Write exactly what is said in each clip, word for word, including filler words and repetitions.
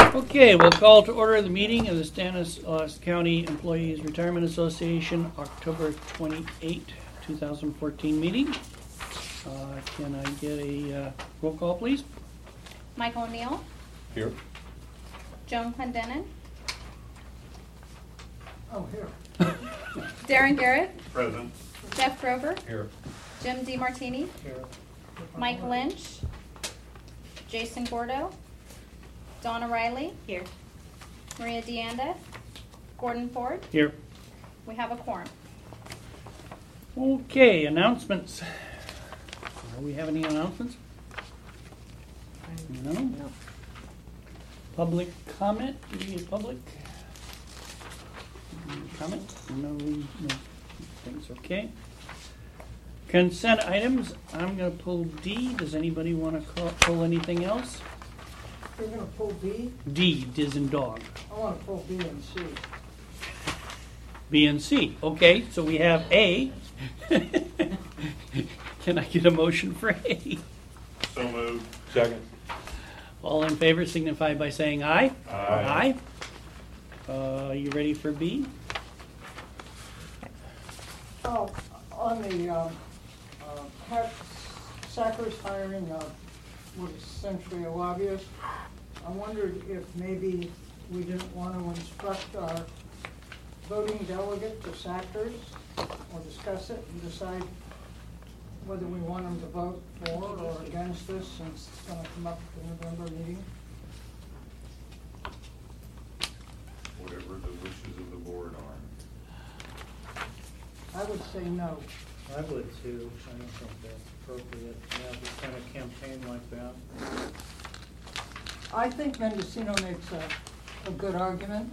Okay, we'll call to order the meeting of the Stanislaus County Employees Retirement Association, October twenty-eighth, two thousand fourteen meeting. Uh, Can I get a uh, roll call, please? Michael O'Neill, Here. Joan Clendenin, Oh, here. Darren Garrett, Present. Jeff Grover, Here. Jim DeMartini, Here. Mike Lynch, Jason Gordo, Donna Riley, here, Maria Deanda, Gordon Ford. Here. We have a quorum. Okay, announcements. Do we have any announcements? No? No. Public comment? Do we get public? Any comment? No, no. Things okay. Consent items. I'm going to pull D. Does anybody want to pull anything else? You're gonna pull B? D, Diz and dog. I wanna pull B and C. B and C. Okay, so we have A. Can I get a motion for A? So moved. Second. All in favor signify by saying aye. Aye. Aye. Uh, you ready for B? Oh, on the, uh, uh, ha- Sackers hiring, uh, was essentially a lobbyist. I wondered if maybe we didn't want to instruct our voting delegate to Sackers or discuss it and decide whether we want them to vote for or against this since it's gonna come up at the November meeting. Whatever the wishes of the board are. I would say no. I would too. I don't think that's appropriate to have this kind of campaign like that. I think Mendocino makes a, a good argument.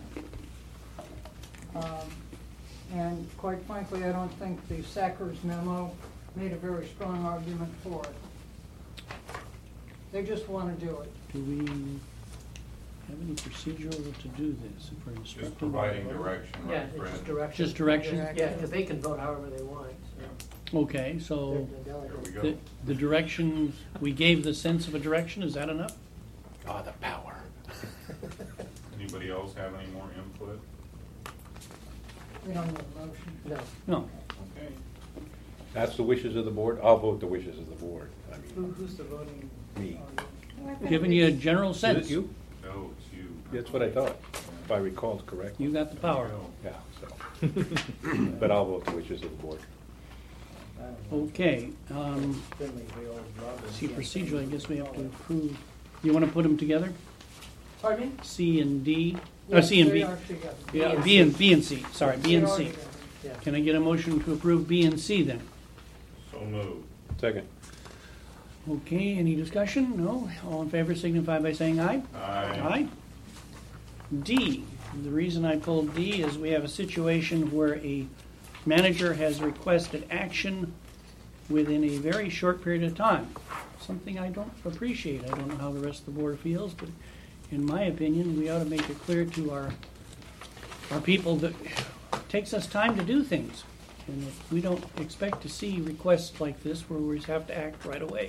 Um, and quite frankly, I don't think the Sackers memo made a very strong argument for it. They just want to do it. Do we have any procedural to do this if we're instructing? Just providing direction, Yeah, right, it's Fred? just direction. Just direction? Yeah, because they can vote however they want. so Okay, so they're the There we delegate. go. the, the direction, we gave the sense of a direction, is that enough? Ah, the power. Anybody else have any more input? We don't need a motion. No. No. Okay. That's the wishes of the board. I'll vote the wishes of the board. I Who, mean, who's the voting? me. Giving you a general Is sense. it you? No, it's you. That's what I thought, if I recall correctly. You got the power. Yeah, so. But I'll vote the wishes of the board. I don't know. Okay, um, Finley, the old lobbyist. see procedural, I guess we have to approve. You want to put them together? Pardon me? C and D, uh, Yes, C and they B? are together. Yeah, B and, B and C, sorry, B They and are C. together. Yeah. Can I get a motion to approve B and C then? So moved. Second. Okay, any discussion? No? All in favor signify by saying aye. Aye. Aye. D, the reason I pulled D is we have a situation where a manager has requested action within a very short period of time. Something I don't appreciate. I don't know how the rest of the board feels, but in my opinion, we ought to make it clear to our, our people that it takes us time to do things. And that we don't expect to see requests like this where we have to act right away.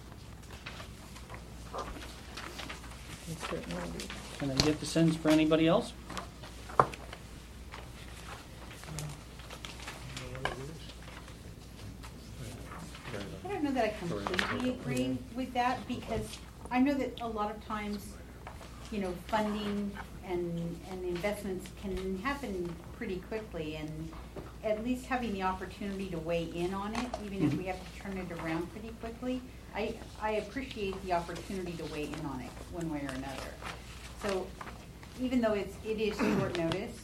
Can I get the sense for anybody else? I don't know that I completely agree with that, because I know that a lot of times, you know, funding and, and investments can happen pretty quickly, and at least having the opportunity to weigh in on it, even if we have to turn it around pretty quickly, I, I appreciate the opportunity to weigh in on it one way or another. So even though it's, it is short notice,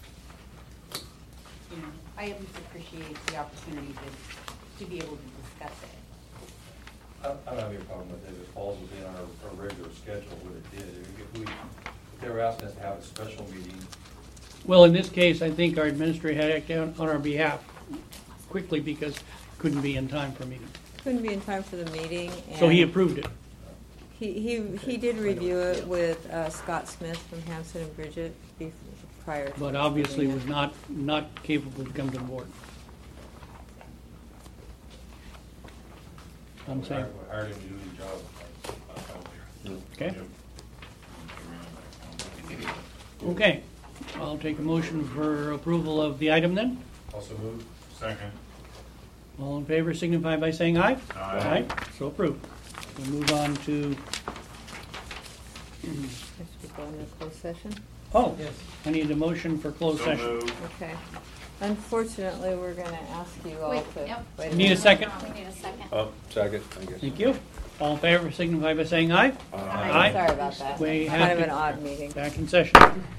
you know, I at least appreciate the opportunity to, to be able to discuss it. I I don't have any problem with it, if it falls within our, our regular schedule, what it did. If we, if they were asking us to have a special meeting, Well, in this case, I think our administrator had to act on on our behalf quickly because couldn't be in time for a meeting. Couldn't be in time for the meeting. So he and approved it. He, he, he did review it with uh, Scott Smith from Hanson and Bridget bef- prior to. But obviously approving was it. not, not capable to come to the board. I'm we saying, hired we hired him to do the job. I- I felt there. okay? Yep. Okay, I'll take a motion for approval of the item then. Also move. Second. All in favor signify by saying aye. Aye. So approved. We'll move on to, If we go into closed session. oh, Yes. I need a motion for closed So session. moved. Okay. Unfortunately, we're going to ask you all Wait, to. yep. wait Need a minute. second? We need a second. Oh, second, I guess. Thank you. All in favor signify by saying aye. Aye. Sorry about that. We have Kind of to- an odd meeting. Back in session.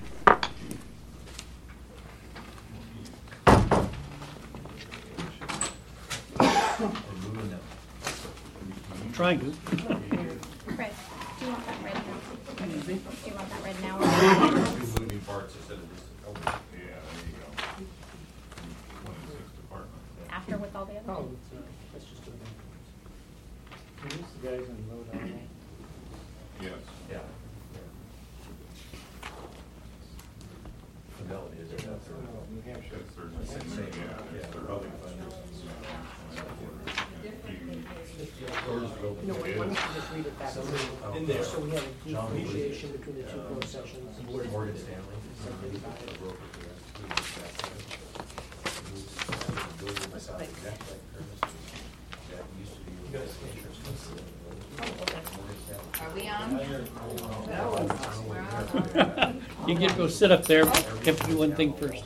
Trying to. Chris, do you want that read now? Do you want that read now? Two moving parts instead of just, oh, Yeah, there you go. Twenty-six department. After with all the Oh, others? it's, uh, let's just do it. Can use the guys and vote on it. Yes. yeah. Fidelity is it, that's Oh, New Hampshire. That's their, yeah, it's their other funders. No, wait, let me just read it back in there, so we have a differentiation between the two closed sessions. Morgan Stanley. Are we on? You get to go sit up there. You have to do one thing first.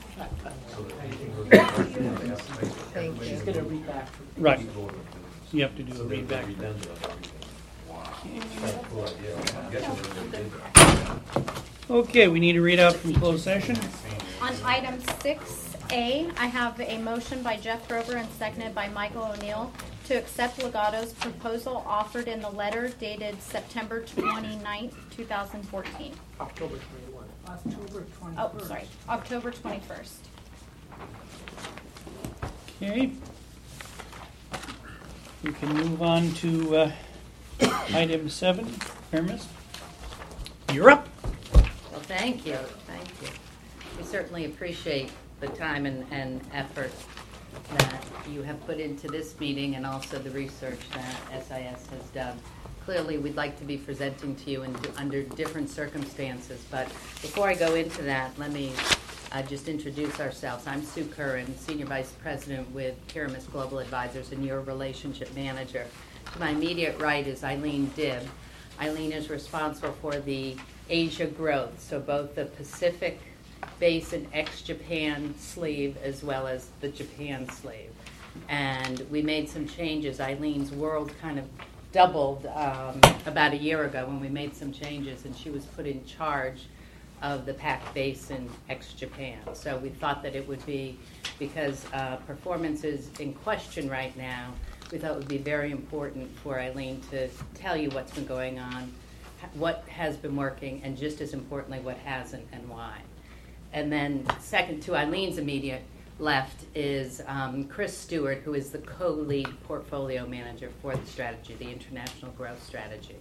Thank She's you. gonna read back. Right. You have to do a read back. Okay, we need to read out from closed session. On item six A, I have a motion by Jeff Grover and seconded by Michael O'Neill to accept Legato's proposal offered in the letter dated September twenty-ninth, two thousand fourteen. October twenty-one. October Oh, twenty-first. sorry, October twenty-first. Okay. We can move on to uh, item seven. Paramus, you're up. Well, thank you, thank you. We certainly appreciate the time and, and effort that you have put into this meeting and also the research that S I S has done. Clearly, we'd like to be presenting to you in, under different circumstances, but before I go into that, let me uh, just introduce ourselves. I'm Sue Curran, Senior Vice President with Pyramus Global Advisors and your Relationship Manager. To my immediate right is Eileen Dibb. Eileen is responsible for the Asia growth, so both the Pacific Basin ex-Japan sleeve as well as the Japan sleeve. And we made some changes. Eileen's world kind of doubled um, about a year ago when we made some changes, and she was put in charge of the Pac Basin ex-Japan. So we thought that it would be, because uh, performance is in question right now, we thought it would be very important for Eileen to tell you what's been going on, what has been working, and just as importantly, what hasn't and why. And then second to Eileen's immediate left is um, Chris Stewart, who is the co-lead portfolio manager for the strategy, the International Growth Strategy.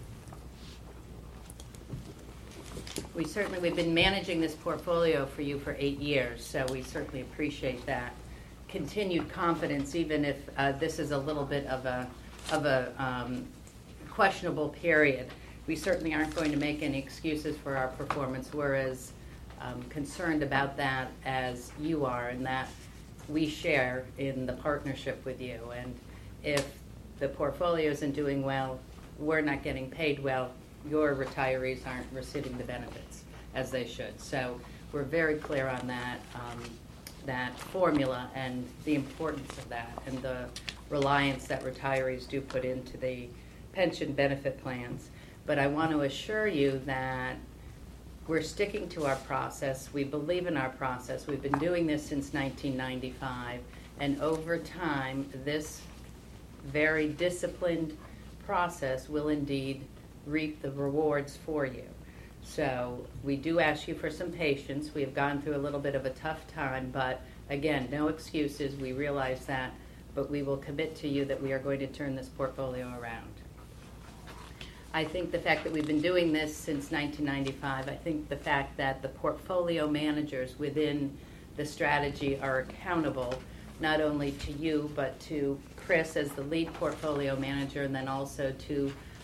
We certainly, we've been managing this portfolio for you for eight years, so we certainly appreciate that continued confidence, even if uh, this is a little bit of a, of a um, questionable period. We certainly aren't going to make any excuses for our performance. We're as um, concerned about that as you are, and that we share in the partnership with you. And if the portfolio isn't doing well, we're not getting paid well, your retirees aren't receiving the benefits as they should. So we're very clear on that, um, that formula and the importance of that and the reliance that retirees do put into the pension benefit plans. But I want to assure you that we're sticking to our process. We believe in our process. We've been doing this since nineteen ninety-five, and over time, this very disciplined process will indeed reap the rewards for you. So we do ask you for some patience. We have gone through a little bit of a tough time, but again, no excuses. We realize that, but we will commit to you that we are going to turn this portfolio around. I think the fact that we've been doing this since nineteen ninety-five, I think the fact that the portfolio managers within the strategy are accountable not only to you, but to Chris as the lead portfolio manager, and then also to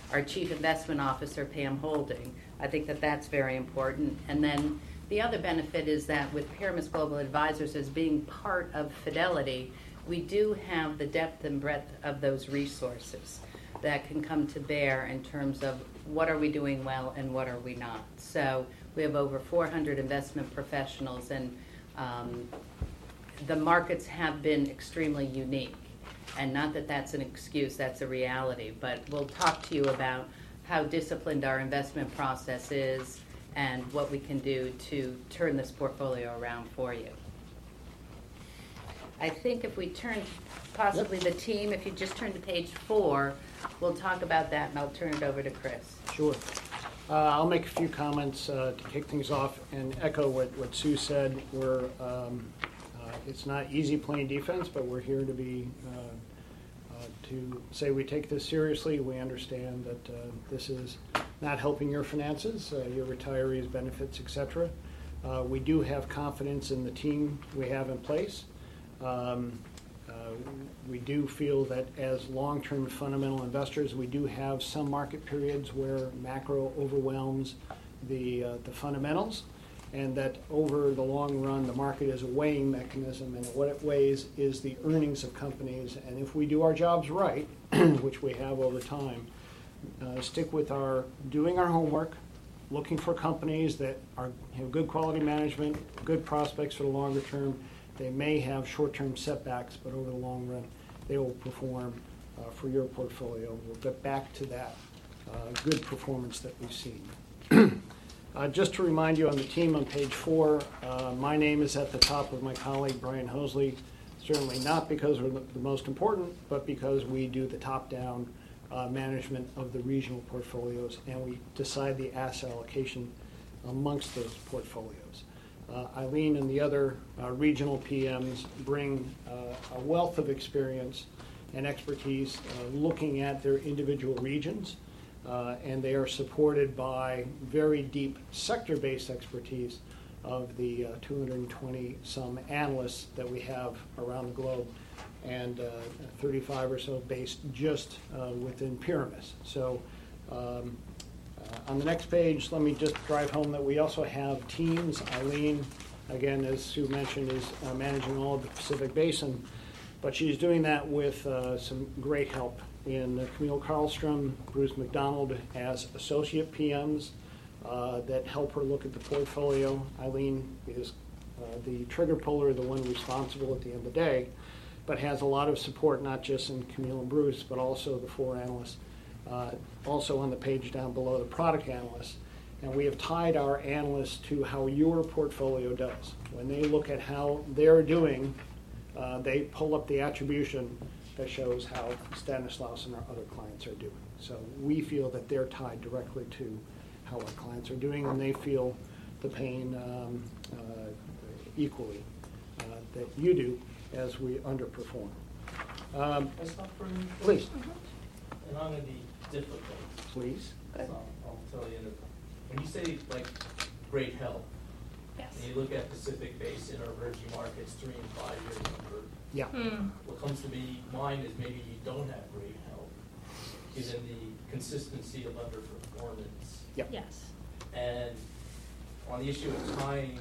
our Chief Investment Officer, Pam Holding. I think that that's very important. And then the other benefit is that with Pyramus Global Advisors as being part of Fidelity, we do have the depth and breadth of those resources that can come to bear in terms of what are we doing well and what are we not. So we have over four hundred investment professionals, and um, the markets have been extremely unique. And not that that's an excuse, that's a reality. But we'll talk to you about how disciplined our investment process is and what we can do to turn this portfolio around for you. I think if we turn, possibly the team, if you just turn to page four, we'll talk about that, and I'll turn it over to Chris. Sure. Uh, I'll make a few comments uh, to kick things off and echo what, what Sue said. We're, um, uh, it's not easy playing defense, but we're here to be uh, uh, to say we take this seriously. We understand that uh, this is not helping your finances, uh, your retirees' benefits, et cetera. Uh, we do have confidence in the team we have in place. Um, uh, we do feel that as long-term fundamental investors, we do have some market periods where macro overwhelms the, uh, the fundamentals, and that over the long run, the market is a weighing mechanism, and what it weighs is the earnings of companies. And if we do our jobs right, which we have over time, uh, stick with our doing our homework, looking for companies that are have good quality management, good prospects for the longer term. They may have short-term setbacks, but over the long run, they will perform uh, for your portfolio. We'll get back to that uh, good performance that we've seen. uh, just to remind you on the team on page four, uh, my name is at the top of my colleague Brian Hosley, certainly not because we're the most important, but because we do the top-down uh, management of the regional portfolios, and we decide the asset allocation amongst those portfolios. Uh, Eileen and the other uh, regional P Ms bring uh, a wealth of experience and expertise uh, looking at their individual regions, uh, and they are supported by very deep sector-based expertise of the uh, two hundred twenty some analysts that we have around the globe, and uh, thirty-five or so based just uh, within Pyramus. So. Um, Uh, on the next page, let me just drive home that we also have teams. Eileen, again, as Sue mentioned, is uh, managing all of the Pacific Basin, but she's doing that with uh, some great help in uh, Camille Karlstrom, Bruce McDonald as associate P Ms uh, that help her look at the portfolio. Eileen is uh, the trigger puller, the one responsible at the end of the day, but has a lot of support, not just in Camille and Bruce, but also the four analysts. Uh, also on the page down below, the product analysts. And we have tied our analysts to how your portfolio does. When they look at how they're doing, uh, they pull up the attribution that shows how Stanislaus and our other clients are doing. So we feel that they're tied directly to how our clients are doing, and they feel the pain um, uh, equally uh, that you do as we underperform. Um, Can I stop for a minute? please. Mm-hmm. And I'm going to be difficult. Please. So I'll, I'll tell you, that when you say like great help, Yes. and you look at Pacific Basin or emerging markets, three and five year number, Yeah. Hmm. what comes to me mind is maybe you don't have great help, given the consistency of underperformance. Yeah. Yes. And on the issue of tying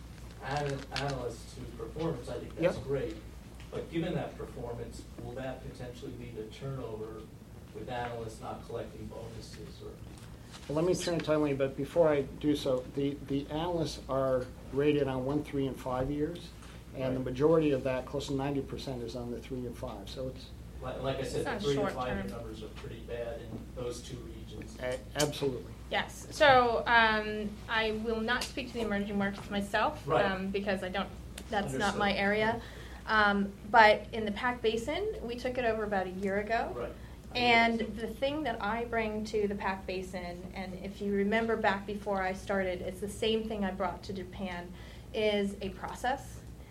an- analysts to performance, I think that's Yep. great. But given that performance, will that potentially lead to turnover with analysts not collecting bonuses or? Well, let me turn to Eileen, but before I do so, the, the analysts are rated on one, three, and five years, and the Right. majority of that, close to ninety percent, is on the three and five. So it's Like, like I said, Sounds the three to short five year term. numbers are pretty bad in those two regions. a- absolutely. Yes, so um, I will not speak to the emerging markets myself Right. um, because I don't, that's not Understood. my area. Um, but in the Pac Basin, we took it over about a year ago. Right. And the thing that I bring to the Pac Basin, and if you remember back before I started, it's the same thing I brought to Japan, is a process,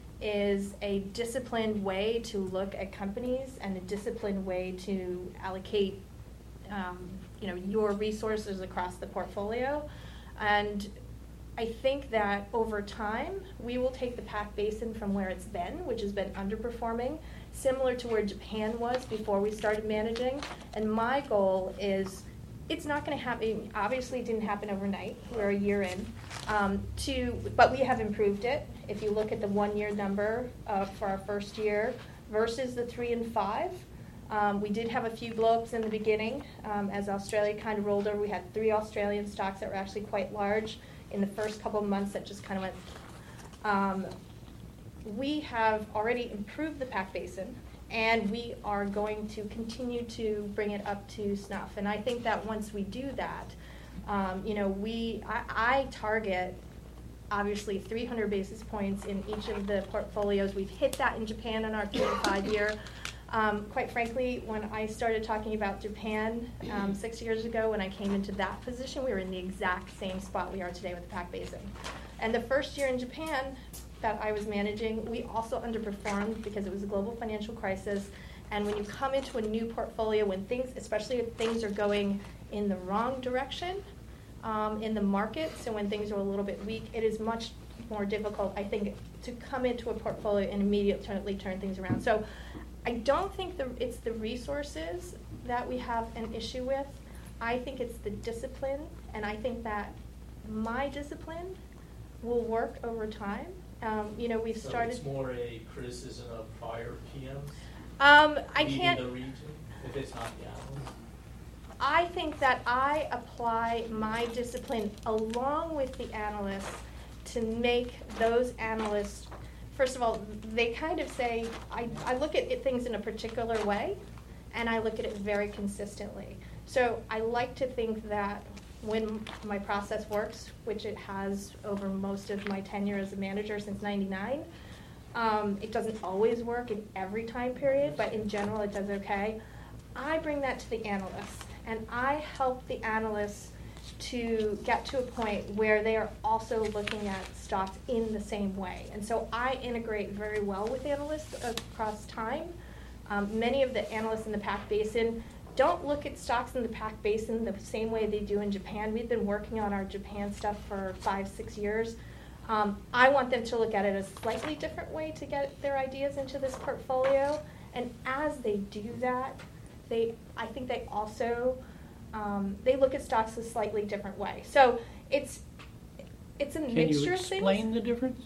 is a disciplined way to look at companies and a disciplined way to allocate um, you know, your resources across the portfolio. And I think that over time, we will take the Pac Basin from where it's been, which has been underperforming, similar to where Japan was before we started managing. And my goal is it's not going to happen. Obviously, it didn't happen overnight. We're a year in. Um, to, but we have improved it. If you look at the one-year number uh, for our first year versus the three and five, um, we did have a few blow-ups in the beginning. Um, as Australia kind of rolled over, we had three Australian stocks that were actually quite large in the first couple of months that just kind of went. Um, we have already improved the Pac Basin, and we are going to continue to bring it up to snuff. And I think that once we do that, um, you know, we I, I target obviously three hundred basis points in each of the portfolios. We've hit that in Japan in our three and five year. Um, quite frankly, when I started talking about Japan um, six years ago, when I came into that position, we were in the exact same spot we are today with the Pac Basin. And the first year in Japan that I was managing, we also underperformed because it was a global financial crisis. And when you come into a new portfolio, when things, especially if things are going in the wrong direction um, in the market, so when things are a little bit weak, it is much more difficult, I think, to come into a portfolio and immediately turn things around. So I don't think the, it's the resources that we have an issue with. I think it's the discipline, and I think that my discipline will work over time. Um, you know, we've so started. It's more a criticism of prior P Ms. Um, I leading can't. the region, if it's not the analyst. I think that I apply my discipline along with the analysts to make those analysts. First of all, they kind of say, I, I look at it, things in a particular way, and I look at it very consistently. So I like to think that when my process works, which it has over most of my tenure as a manager since ninety-nine, um, it doesn't always work in every time period, but in general it does okay. I bring that to the analysts, and I help the analysts to get to a point where they are also looking at stocks in the same way. And so I integrate very well with analysts across time. Um, many of the analysts in the Pac Basin don't look at stocks in the Pac Basin the same way they do in Japan. We've been working on our Japan stuff for five, six years. Um, I want them to look at it a slightly different way to get their ideas into this portfolio. And as they do that, they, I think they also Um, they look at stocks a slightly different way. So it's it's a Can mixture you of things. explain the difference?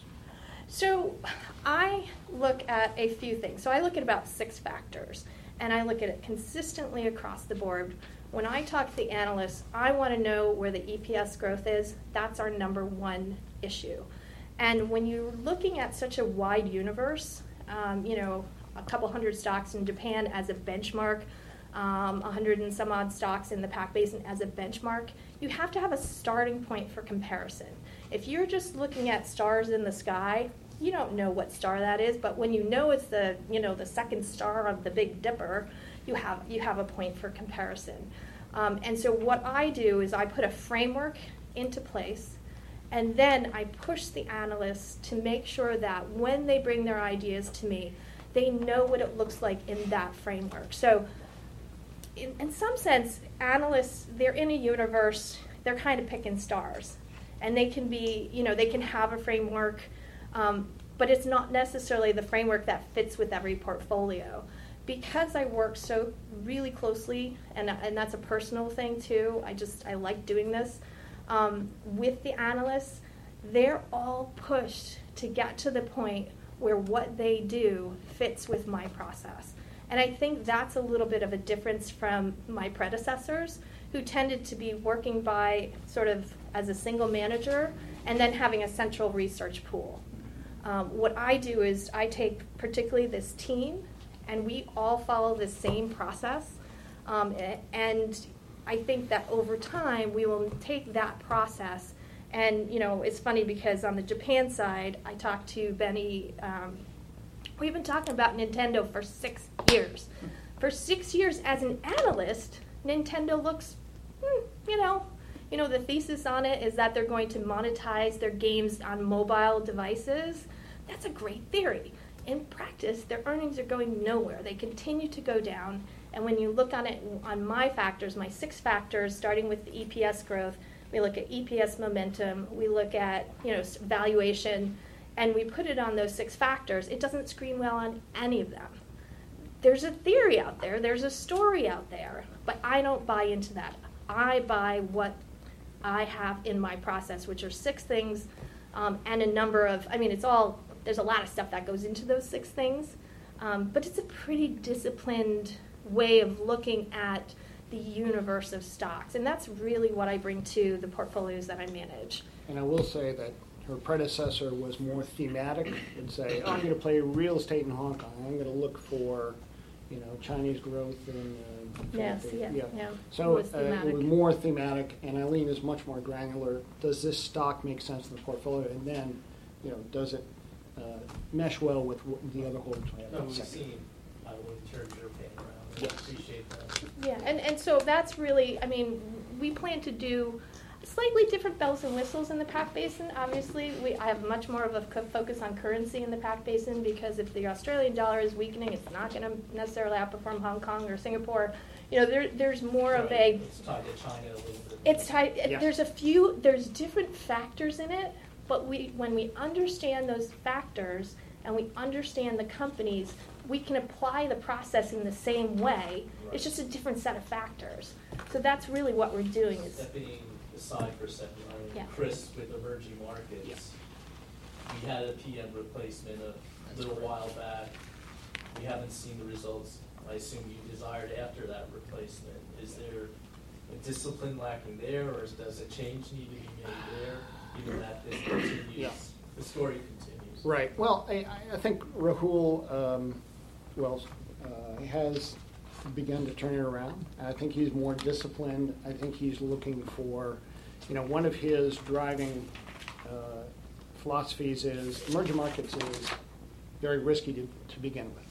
So I look at a few things. So I look at about six factors, and I look at it consistently across the board. When I talk to the analysts, I want to know where the E P S growth is. That's our number one issue. And when you're looking at such a wide universe, um, you know, a couple hundred stocks in Japan as a benchmark, Um, a hundred and some odd stocks in the Pac Basin as a benchmark, you have to have a starting point for comparison. If you're just looking at stars in the sky, you don't know what star that is, but when you know it's the, you know, the second star of the Big Dipper, you have you have a point for comparison. Um, and so what I do is I put a framework into place, and then I push the analysts to make sure that when they bring their ideas to me, they know what it looks like in that framework. So In, in some sense, analysts, they're in a universe, they're kind of picking stars. And they can be, you know, they can have a framework, um, but it's not necessarily the framework that fits with every portfolio. Because I work so really closely, and, and that's a personal thing too, I just, I like doing this, um, with the analysts, they're all pushed to get to the point where what they do fits with my process. And I think that's a little bit of a difference from my predecessors, who tended to be working by sort of as a single manager and then having a central research pool. Um, what I do is I take particularly this team, and we all follow the same process. Um, and I think that over time we will take that process. And, you know, it's funny because on the Japan side, I talked to Benny. Um, We've been talking about Nintendo for six years. For six years as an analyst, Nintendo looks, hmm, you know, you know, the thesis on it is that they're going to monetize their games on mobile devices. That's a great theory. In practice, their earnings are going nowhere. They continue to go down. And when you look on it on my factors, my six factors, starting with the E P S growth, we look at E P S momentum, we look at, you know, valuation, and we put it on those six factors, it doesn't screen well on any of them. There's a theory out there, there's a story out there, but I don't buy into that. I buy what I have in my process, which are six things, um, and a number of, I mean, it's all, there's a lot of stuff that goes into those six things, um, but it's a pretty disciplined way of looking at the universe of stocks, and that's really what I bring to the portfolios that I manage. And I will say that her predecessor was more thematic and say, oh, I'm going to play real estate in Hong Kong. I'm going to look for, you know, Chinese growth in uh, Yes, yeah, yeah. So It was uh, it thematic. was more thematic, and Eileen is much more granular. Does this stock make sense in the portfolio? And then, you know, does it uh, mesh well with what the other holdings we have? No, in we've second? seen, I will turn your pain around, I Yes. appreciate that. Yeah, and, and so that's really, I mean, we plan to do slightly different bells and whistles in the Pac Basin. Obviously, we I have much more of a co- focus on currency in the Pac Basin because if the Australian dollar is weakening, it's not going to necessarily outperform Hong Kong or Singapore. You know, there there's more of a. It's tied to China a little bit. It's tied. Yeah. There's a few. There's different factors in it, but we when we understand those factors and we understand the companies, we can apply the process in the same way. It's just a different set of factors. So that's really what we're doing. Is Stepping aside for a second, I mean, Yeah. Chris, with emerging markets, we had a P M replacement a little while back. We haven't seen the results I assume you desired after that replacement. Is there a discipline lacking there, or does a change need to be made there, given that this continues, Yeah. the story continues? Right. Well, I, I think Rahul, um, well, uh, has begun to turn it around. I think he's more disciplined. I think he's looking for, you know, one of his driving uh, philosophies is emerging markets is very risky to, to begin with.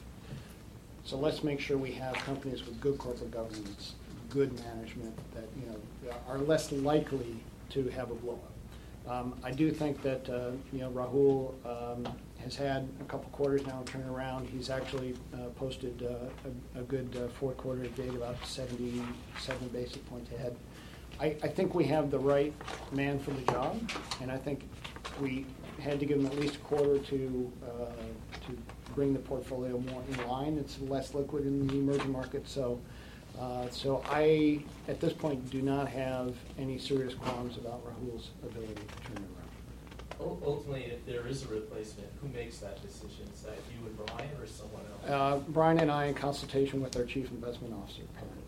So let's make sure we have companies with good corporate governance, good management that, you know, are less likely to have a blow up. Um, I do think that, uh, you know, Rahul um, has had a couple quarters now turn around. He's actually uh, posted uh, a, a good uh, fourth quarter to date, about seventy-seven basis points ahead. I, I think we have the right man for the job, and I think we had to give him at least a quarter to uh, to bring the portfolio more in line. It's less liquid in the emerging markets, so uh, so I, at this point, do not have any serious qualms about Rahul's ability to turn it around. U- Ultimately, if there is a replacement, who makes that decision? Is that you and Brian or someone else? Uh, Brian and I, in consultation with our chief investment officer.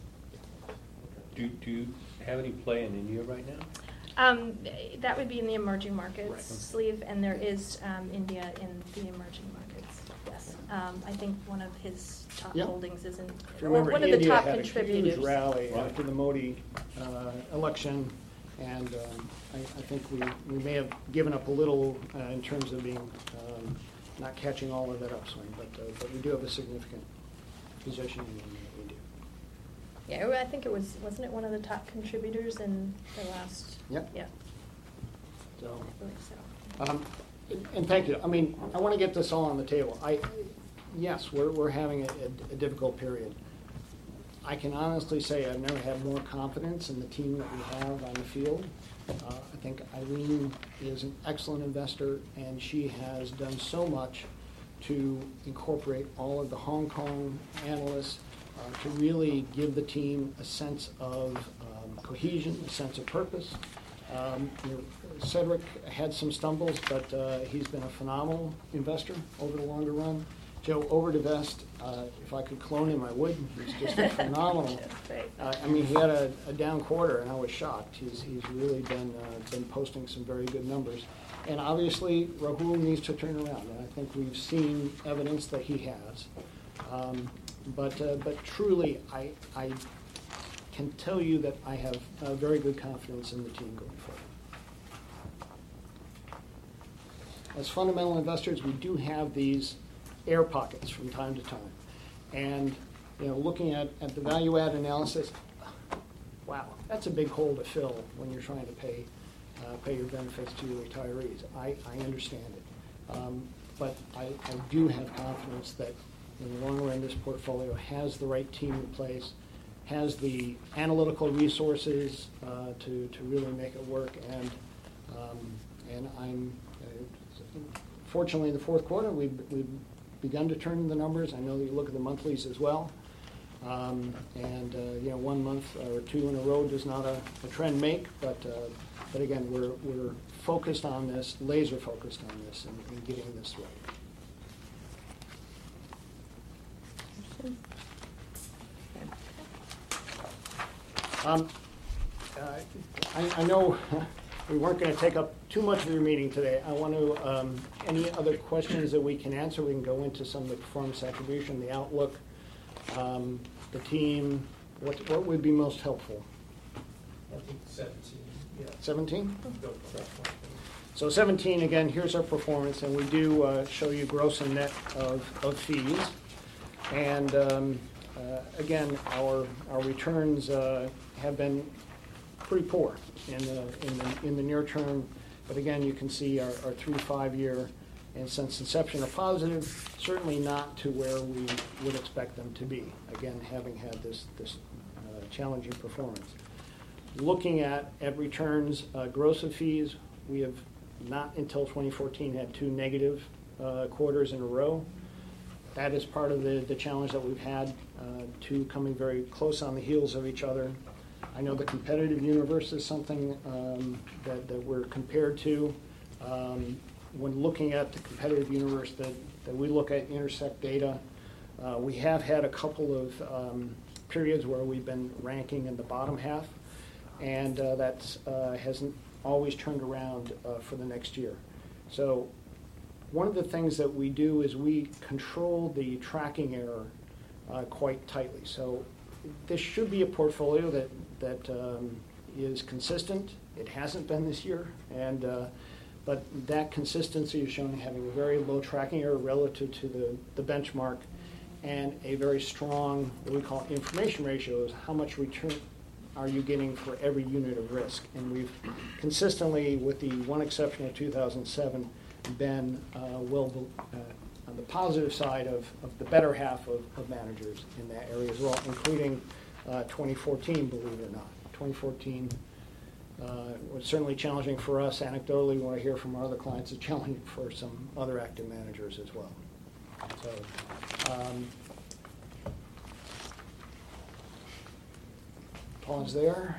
Do, do you have any play in India right now? um, that would be in the emerging markets Right. sleeve, and there is um, India in the emerging markets. Yes, um, I think one of his top Yeah. holdings is in If you or remember, one of the India top had contributors. a huge rally Right. after the Modi uh, election, and um, I, I think we, we may have given up a little uh, in terms of being um, not catching all of that upswing, but uh, but we do have a significant position in India. Yeah, I think it was, wasn't it one of the top contributors in the last? Yep. Yeah, So, I believe so. um, and- and thank you. I mean, I want to get this all on the table. I, yes, we're we're having a, a difficult period. I can honestly say I've never had more confidence in the team that we have on the field. Uh, I think Eileen is an excellent investor, and she has done so much to incorporate all of the Hong Kong analysts, uh, to really give the team a sense of um, cohesion, a sense of purpose. Um, you know, Cedric had some stumbles, but uh, he's been a phenomenal investor over the longer run. Joe Overdevest, uh, if I could clone him, I would. He's just a phenomenal. Great. Uh, I mean, he had a, a down quarter, and I was shocked. He's he's really been uh, been posting some very good numbers, and obviously Rahul needs to turn around, and I think we've seen evidence that he has. Um, but uh, but truly, I I can tell you that I have uh, very good confidence in the team going forward. As fundamental investors, we do have these air pockets from time to time. And, you know, looking at, at the value add analysis, wow, that's a big hole to fill when you're trying to pay uh, pay your benefits to your retirees. I, I understand it. Um, but I, I do have confidence that in the long run, this portfolio has the right team in place, has the analytical resources uh, to, to really make it work. And, um, and I'm, uh, fortunately, in the fourth quarter, we've, we've begun to turn the numbers. I know that you look at the monthlies as well. Um, and, uh, you know, one month or two in a row does not a, a trend make, but, uh, but again, we're, we're focused on this, laser focused on this and, and getting this right. Um, uh, I, I know we weren't going to take up too much of your meeting today. I want to, um, any other questions that we can answer, we can go into some of the performance attribution, the outlook, um, the team, what, what would be most helpful? I think seventeen, yeah. seventeen? Go for that one. So seventeen, again, here's our performance, and we do uh, show you gross and net of, of fees. And um, uh, again, our, our returns uh, have been pretty poor in the, in the, in the near term. But again, you can see our, our three, five-year, and since inception are positive, certainly not to where we would expect them to be, again, having had this, this uh, challenging performance. Looking at, at returns, uh, gross of fees, we have not until twenty fourteen had two negative uh, quarters in a row. That is part of the, the challenge that we've had, uh, two coming very close on the heels of each other. I know the competitive universe is something um, that, that we're compared to. Um, when looking at the competitive universe that, that we look at Intersect data, uh, we have had a couple of um, periods where we've been ranking in the bottom half, and uh, that uh, hasn't always turned around uh, for the next year. So one of the things that we do is we control the tracking error uh, quite tightly. So this should be a portfolio that, that um, is consistent. It hasn't been this year, and uh, but that consistency is shown having a very low tracking error relative to the, the benchmark, and a very strong, what we call information ratios, how much return are you getting for every unit of risk. And we've consistently, with the one exception of two thousand seven, been uh, well uh, on the positive side of, of the better half of, of managers in that area as well, including uh, twenty fourteen, believe it or not. twenty fourteen uh, was certainly challenging for us. Anecdotally, what I hear from our other clients is challenging for some other active managers as well. So, um, pause there.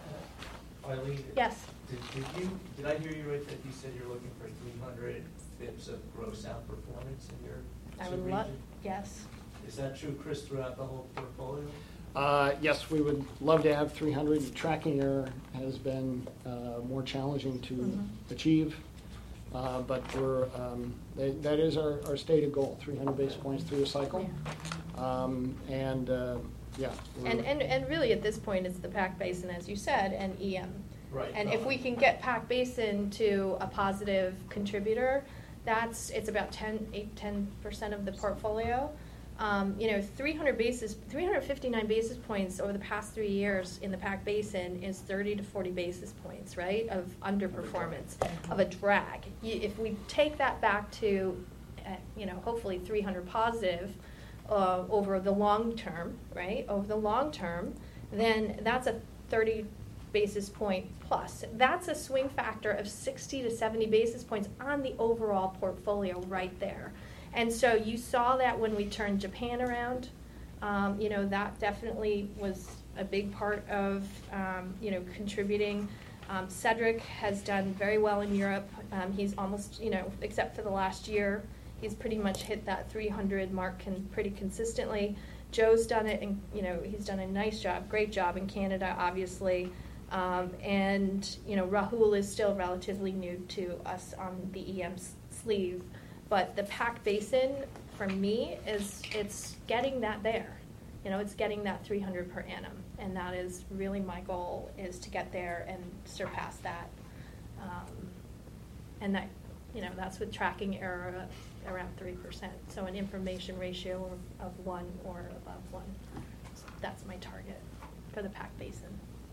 Eileen? Yes. Did, did you, did I hear you right that you said you're looking for three hundred bips of gross outperformance in your I would love, region? yes. Is that true, Chris, throughout the whole portfolio? Uh, yes, we would love to have three hundred. Tracking error has been uh, more challenging to Mhm. achieve, uh, but we're, um, that, that is our, our stated goal, three hundred basis points through a cycle. Um, and, uh, yeah. we're- And, and, and really at this point, it's the Pac Basin, as you said, and E M. Right. And no, if we I- can get Pac Basin to a positive contributor, that's, it's about ten, eight, ten percent of the portfolio. Um, you know, three hundred basis, three hundred fifty-nine basis points over the past three years in the Pac Basin is thirty to forty basis points, right, of underperformance, of a drag. You, if we take that back to, uh, you know, hopefully three hundred positive uh, over the long term, right, over the long term, then that's a thirty basis point plus. That's a swing factor of sixty to seventy basis points on the overall portfolio right there. And so you saw that when we turned Japan around. Um, you know, that definitely was a big part of, um, you know, contributing. Um, Cedric has done very well in Europe. Um, he's almost, you know, except for the last year, he's pretty much hit that three hundred mark con- pretty consistently. Joe's done it, and, you know, he's done a nice job, great job in Canada, obviously. Um, and, you know, Rahul is still relatively new to us on the E M s- sleeve. But the Pac Basin, for me, is it's getting that there. You know, it's getting that three hundred per annum. And that is really my goal, is to get there and surpass that. Um, and that, you know, that's with tracking error of around three percent. So an information ratio of, of one or above one. So that's my target for the Pac Basin.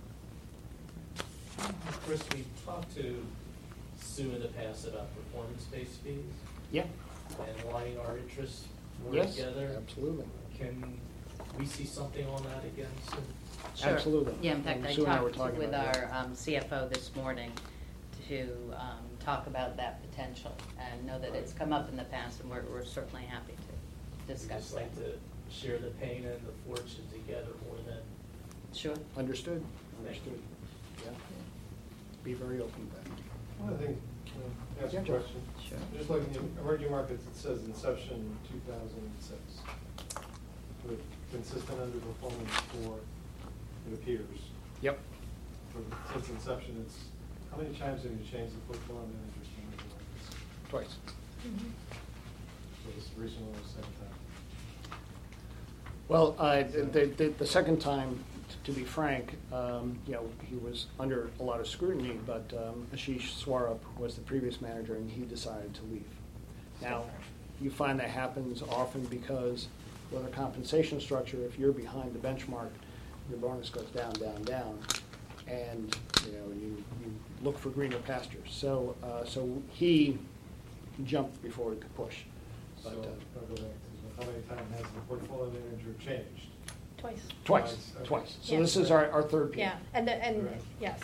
Chris, we talked to Sue in the past about performance-based fees. Yeah. And aligning our interests more Yes, together. absolutely. Can we see something on that again soon? Sure. Absolutely. Yeah, in fact, And I Sue and I were talked talking with about our that. um, C F O this morning to um, talk about that potential, and know that it's come up in the past, and we're, we're certainly happy to We'd discuss just that. like to share the pain and the fortune together more than. Sure. Understood, understood. Yeah. Be very open to that. One thing, can I ask Yeah, a Joe. question? Sure. Just looking at emerging markets, it says inception two thousand six. With consistent underperformance for, it appears. Yep. For- Since inception, it's, how many times have you changed the portfolio managers for emerging markets? Twice. So this recent one was the second time. Well, uh, the, the, the second time, t- to be frank, um, you know, he was under a lot of scrutiny, but um, Ashish Swarup was the previous manager, and he decided to leave. Now, you find that happens often because with a compensation structure, if you're behind the benchmark, your bonus goes down, down, down, and you know you, you look for greener pastures. So, uh, so he jumped before he could push. So, But, uh, I'll go back to, how many times has the portfolio manager changed? Twice. Twice, Twice, okay. twice. So Yeah. this is our, our third peak. Yeah, and, the- and, Right. yes,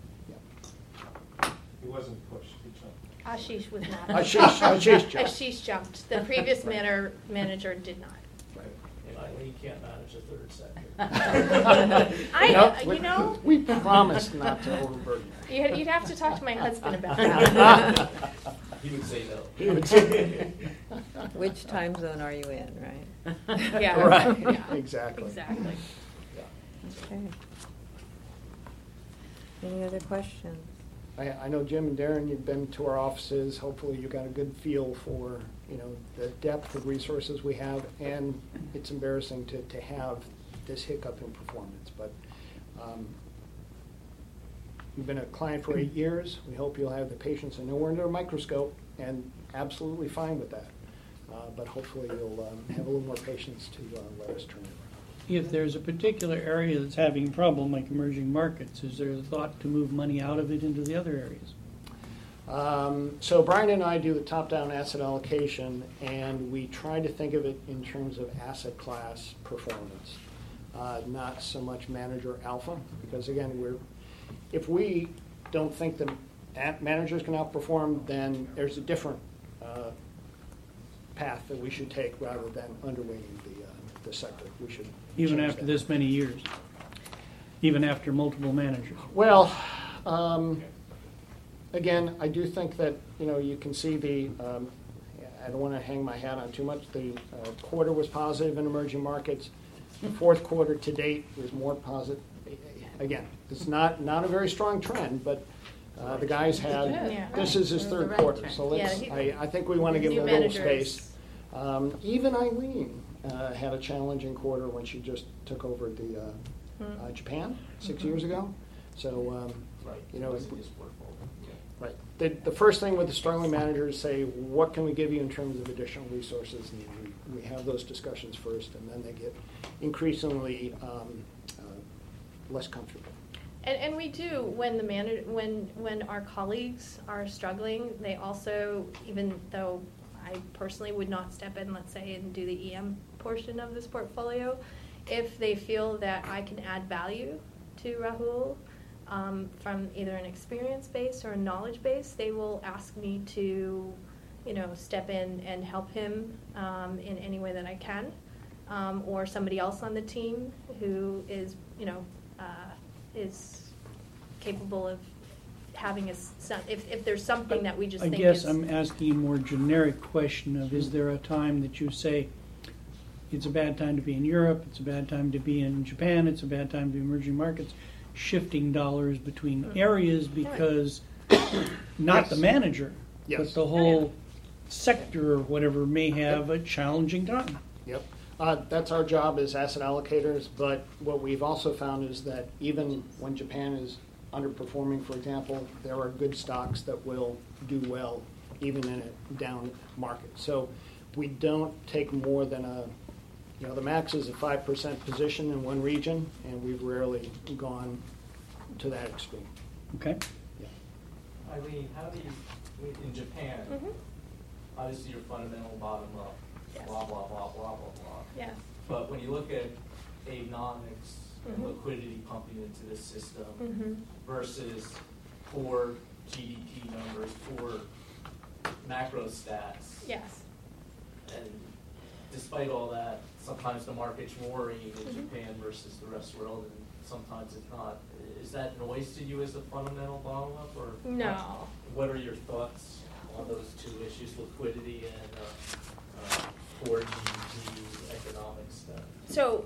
He wasn't pushed, he jumped. Ashish was not. Ashish- Ashish jumped. Ashish jumped. The previous manor, manager did not. You know, he can't manage a third sector. I, No, we- you know, We promised not to overburden. you'd you'd have to talk to my husband about that. He would say no. He would say- Which time zone are you in, right? Yeah. Right, Yeah. exactly. Exactly. Okay. Any other questions? I, I know Jim and Darren, you've been to our offices. Hopefully you got a good feel for, you know, the depth of resources we have. And it's embarrassing to, to have this hiccup in performance. But um, you've been a client for eight years. We hope you'll have the patience and know we're under a microscope and absolutely fine with that. Uh, but hopefully you'll um, have a little more patience to uh, let us turn it around. If there's a particular area that's having problem, like emerging markets, is there a thought to move money out of it into the other areas? Um, so Brian and I do the top-down asset allocation, and we try to think of it in terms of asset class performance, uh, not so much manager alpha, because again, we're if we don't think the at- managers can outperform, then there's a different uh, path that we should take rather than underweighting the uh, the sector. We should Even change after that. this many years? Even after multiple managers? Well, um, again, I do think that, you know, you can see the, um, I don't want to hang my hat on too much, the uh, quarter was positive in emerging markets. The fourth quarter to date was more positive. Again, it's not, not a very strong trend, but uh, the guys had, Yeah. this is his The third right quarter. trend. So let's, Yeah, I, I think we want to give New them a little managers. space. Um, Even Eileen uh, had a challenging quarter when she just took over the uh, Hmm. uh, Japan six Mhm. years ago. So, um, Right. you know, Wasn't it- his portfolio. right. The, the first thing with the struggling managers say, what can we give you in terms of additional resources? And we, we have those discussions first, and then they get increasingly um, uh, less comfortable. And, and we do, when the manager, when, when our colleagues are struggling, they also, even though I personally would not step in, let's say, and do the E M portion of this portfolio, if they feel that I can add value to Rahul, um, from either an experience base or a knowledge base, they will ask me to, you know, step in and help him, um, in any way that I can. Um, or somebody else on the team who is, you know, uh, is capable of having a, s- some- if, if there's something that we just I think guess is. I'm asking a more generic question of, is there a time that you say, it's a bad time to be in Europe, it's a bad time to be in Japan, it's a bad time to be in emerging markets, shifting dollars between Mm. areas because not the Yes. manager, but Yes. the whole sector or whatever may have a challenging time. Yep. Uh, that's our job as asset allocators, but what we've also found is that even when Japan is underperforming, for example, there are good stocks that will do well even in a down market. So we don't take more than a, you know, the max is a five percent position in one region, and we've rarely gone to that extreme. Okay? Yeah. Eileen, how do you, in Japan, Mhm. obviously your fundamental bottom up, Yes. blah, blah, blah, blah, blah, blah. Yes. But when you look at Abenomics and Mhm. liquidity pumping into the system Mhm. versus poor G D P numbers, poor macro stats, Yes. and despite all that, sometimes the market's roaring in Mhm. Japan versus the rest of the world, and sometimes it's not. Is that noise to you as a fundamental bottom-up, or? No. What are your thoughts on those two issues, liquidity and uh, uh, core G D P economics? Uh, So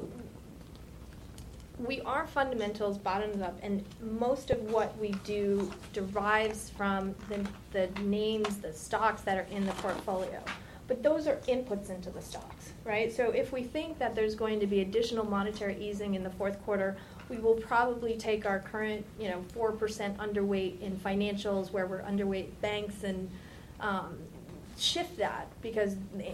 we are fundamentals, bottoms up, and most of what we do derives from the, the names, the stocks that are in the portfolio. But those are inputs into the stocks, right? So if we think that there's going to be additional monetary easing in the fourth quarter, we will probably take our current, you know, four percent underweight in financials, where we're underweight banks, and um, shift that, because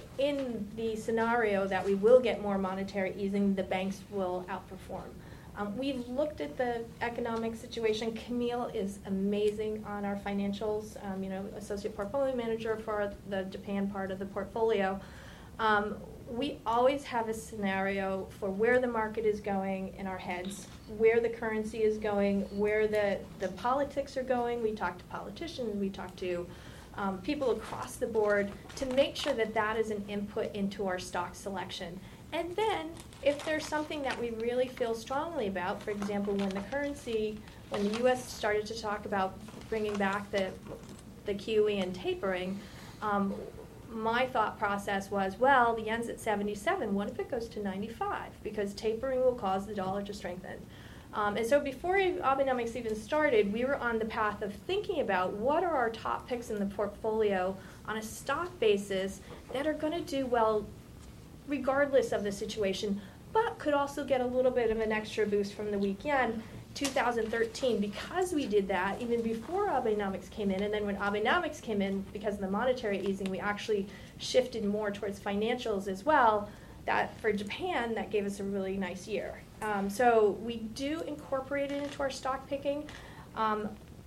in the scenario that we will get more monetary easing, the banks will outperform. Um, we've looked at the economic situation. Camille is amazing on our financials, um, you know, associate portfolio manager for the Japan part of the portfolio. Um, we always have a scenario for where the market is going in our heads, where the currency is going, where the, the politics are going. We talk to politicians, we talk to um, people across the board to make sure that that is an input into our stock selection. And then, if there's something that we really feel strongly about, for example, when the currency, when the U S started to talk about bringing back the the Q E and tapering, um, my thought process was, well, the yen's at seventy-seven. What if it goes to ninety-five? Because tapering will cause the dollar to strengthen. Um, and so before Abenomics even started, we were on the path of thinking about what are our top picks in the portfolio on a stock basis that are going to do well regardless of the situation, but could also get a little bit of an extra boost from the weak yen. two thousand thirteen, because we did that even before Abenomics came in, and then when Abenomics came in, because of the monetary easing, we actually shifted more towards financials as well. That for Japan, that gave us a really nice year. Um, so we do incorporate it into our stock picking. Um,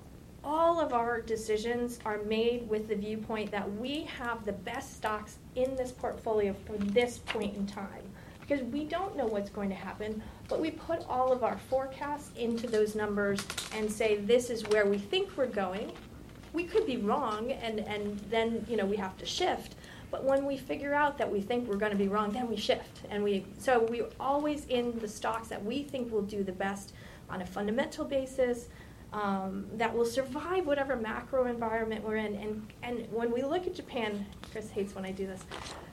all of our decisions are made with the viewpoint that we have the best stocks in this portfolio for this point in time, because we don't know what's going to happen, but we put all of our forecasts into those numbers and say this is where we think we're going. We could be wrong, and, and then you know we have to shift. But when we figure out that we think we're going to be wrong, then we shift. And we so we're always in the stocks that we think will do the best on a fundamental basis, um, that will survive whatever macro environment we're in. And, and when we look at Japan, Chris hates when I do this,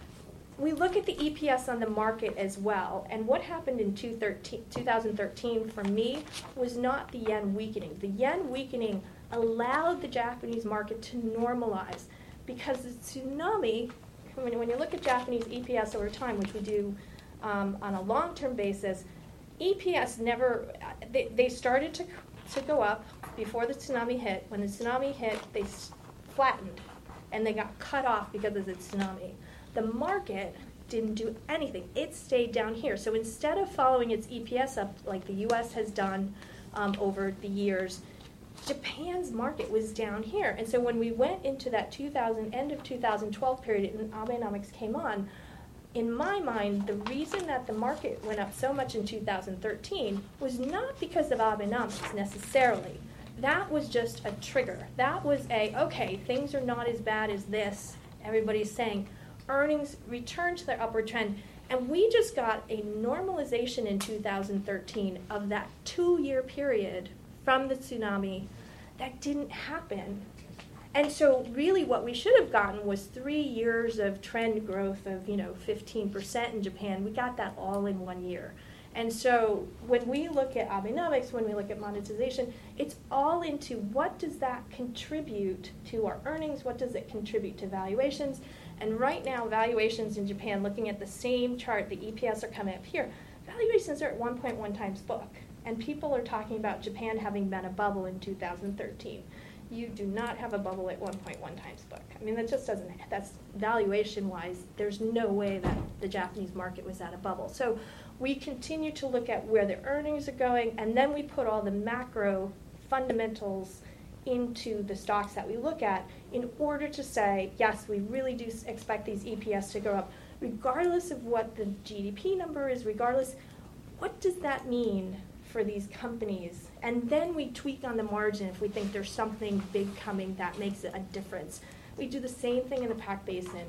we look at the E P S on the market as well. And what happened in two thousand thirteen for me was not the yen weakening. The yen weakening allowed the Japanese market to normalize, because the tsunami, when, when you look at Japanese E P S over time, which we do um, on a long-term basis, E P S never, they, they started to, to go up before the tsunami hit. When the tsunami hit, they s- flattened, and they got cut off because of the tsunami. The market didn't do anything. It stayed down here. So instead of following its E P S up like the U S has done um, over the years, Japan's market was down here. And so when we went into that two thousand, end of two thousand twelve period and Abenomics came on, in my mind, the reason that the market went up so much in two thousand thirteen was not because of Abenomics necessarily. That was just a trigger. That was a, okay, things are not as bad as this. Everybody's saying earnings returned to their upward trend. And we just got a normalization in two thousand thirteen of that two-year period from the tsunami that didn't happen. And so really what we should have gotten was three years of trend growth of, you know, fifteen percent in Japan. We got that all in one year. And so when we look at Abenomics, when we look at monetization, it's all into what does that contribute to our earnings, what does it contribute to valuations. And right now, valuations in Japan, looking at the same chart, the E P S are coming up here, valuations are at one point one times book. And people are talking about Japan having been a bubble in two thousand thirteen. You do not have a bubble at one point one times book. I mean, that just doesn't, that's valuation-wise, there's no way that the Japanese market was at a bubble. So we continue to look at where the earnings are going, and then we put all the macro fundamentals into the stocks that we look at in order to say, yes, we really do expect these E P S to go up, regardless of what the G D P number is, regardless, what does that mean for these companies? And then we tweak on the margin if we think there's something big coming that makes it a difference. We do the same thing in the Pac Basin.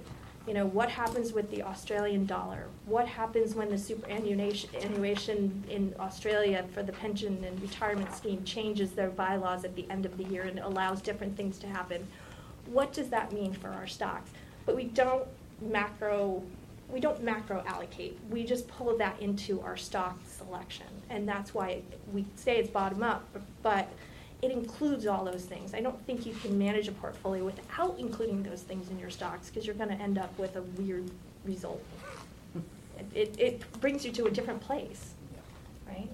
You know, what happens with the Australian dollar? What happens when the superannuation in Australia for the pension and retirement scheme changes their bylaws at the end of the year and allows different things to happen? What does that mean for our stocks? But we don't macro, we don't macro allocate. We just pull that into our stock selection, and that's why we say it's bottom up, but it includes all those things. I don't think you can manage a portfolio without including those things in your stocks, because you're going to end up with a weird result. It, it, it brings you to a different place, right?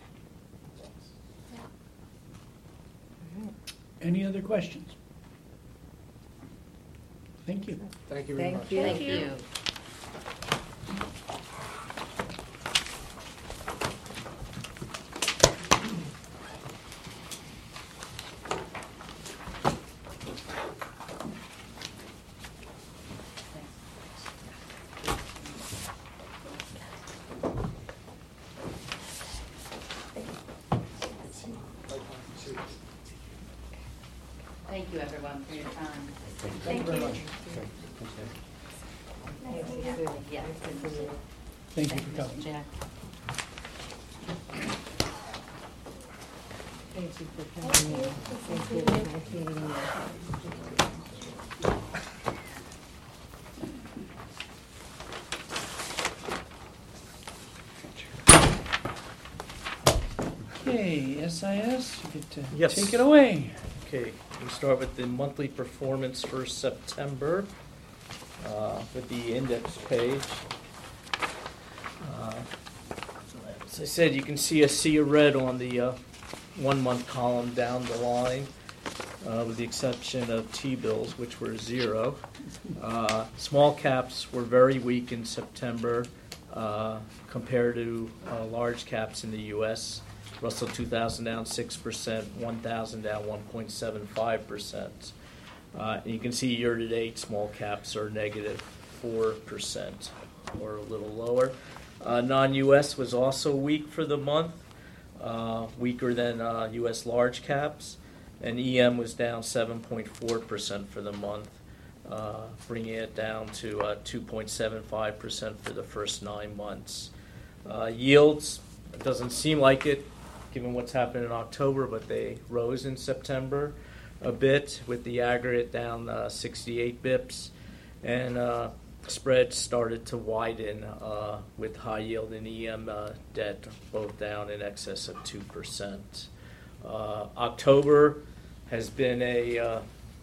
Yeah. Any other questions? Thank you. Thank you very Thank much. you. Thank Thank you. you. Thank you, everyone, for your time. Thank you. Yeah. Thank you for coming. Jack. Thank you for coming in. Thank you. Nice meeting you. Okay, S I S, you get to Yes. take it away. Okay, we start with the monthly performance for September uh, with the index page. Uh, As I said, you can see a sea of red on the uh, one-month column down the line, uh, with the exception of T-bills, which were zero. Uh, Small caps were very weak in September uh, compared to uh, large caps in the U S Russell two thousand down six percent, one thousand down one point seven five percent. Uh, and you can see year-to-date small caps are negative four percent or a little lower. Uh, non-U S was also weak for the month, uh, weaker than uh, U S large caps, and E M was down seven point four percent for the month, uh, bringing it down to uh, two point seven five percent for the first nine months. Uh, yields, it doesn't seem like it, given what's happened in October, but they rose in September a bit, with the aggregate down uh, sixty-eight bips, and uh, spreads started to widen uh, with high yield and E M uh, debt both down in excess of two percent. Uh, October has been a uh,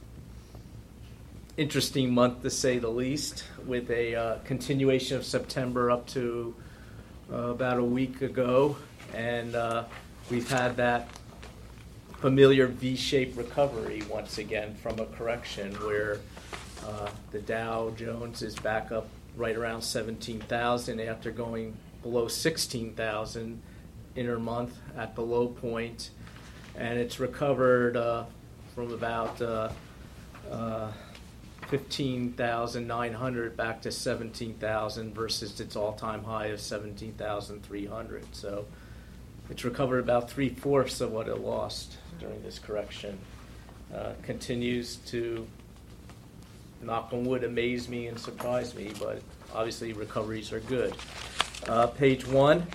interesting month, to say the least, with a uh, continuation of September up to uh, about a week ago, and uh, we've had that familiar V-shaped recovery once again from a correction where uh, the Dow Jones is back up right around seventeen thousand after going below sixteen thousand inter-month at the low point, and it's recovered uh, from about uh, uh, fifteen thousand nine hundred back to seventeen thousand versus its all-time high of seventeen thousand three hundred. So it's recovered about three-fourths of what it lost during this correction. Uh, continues to, knock on wood, amaze me and surprise me, but obviously recoveries are good. Uh, page one,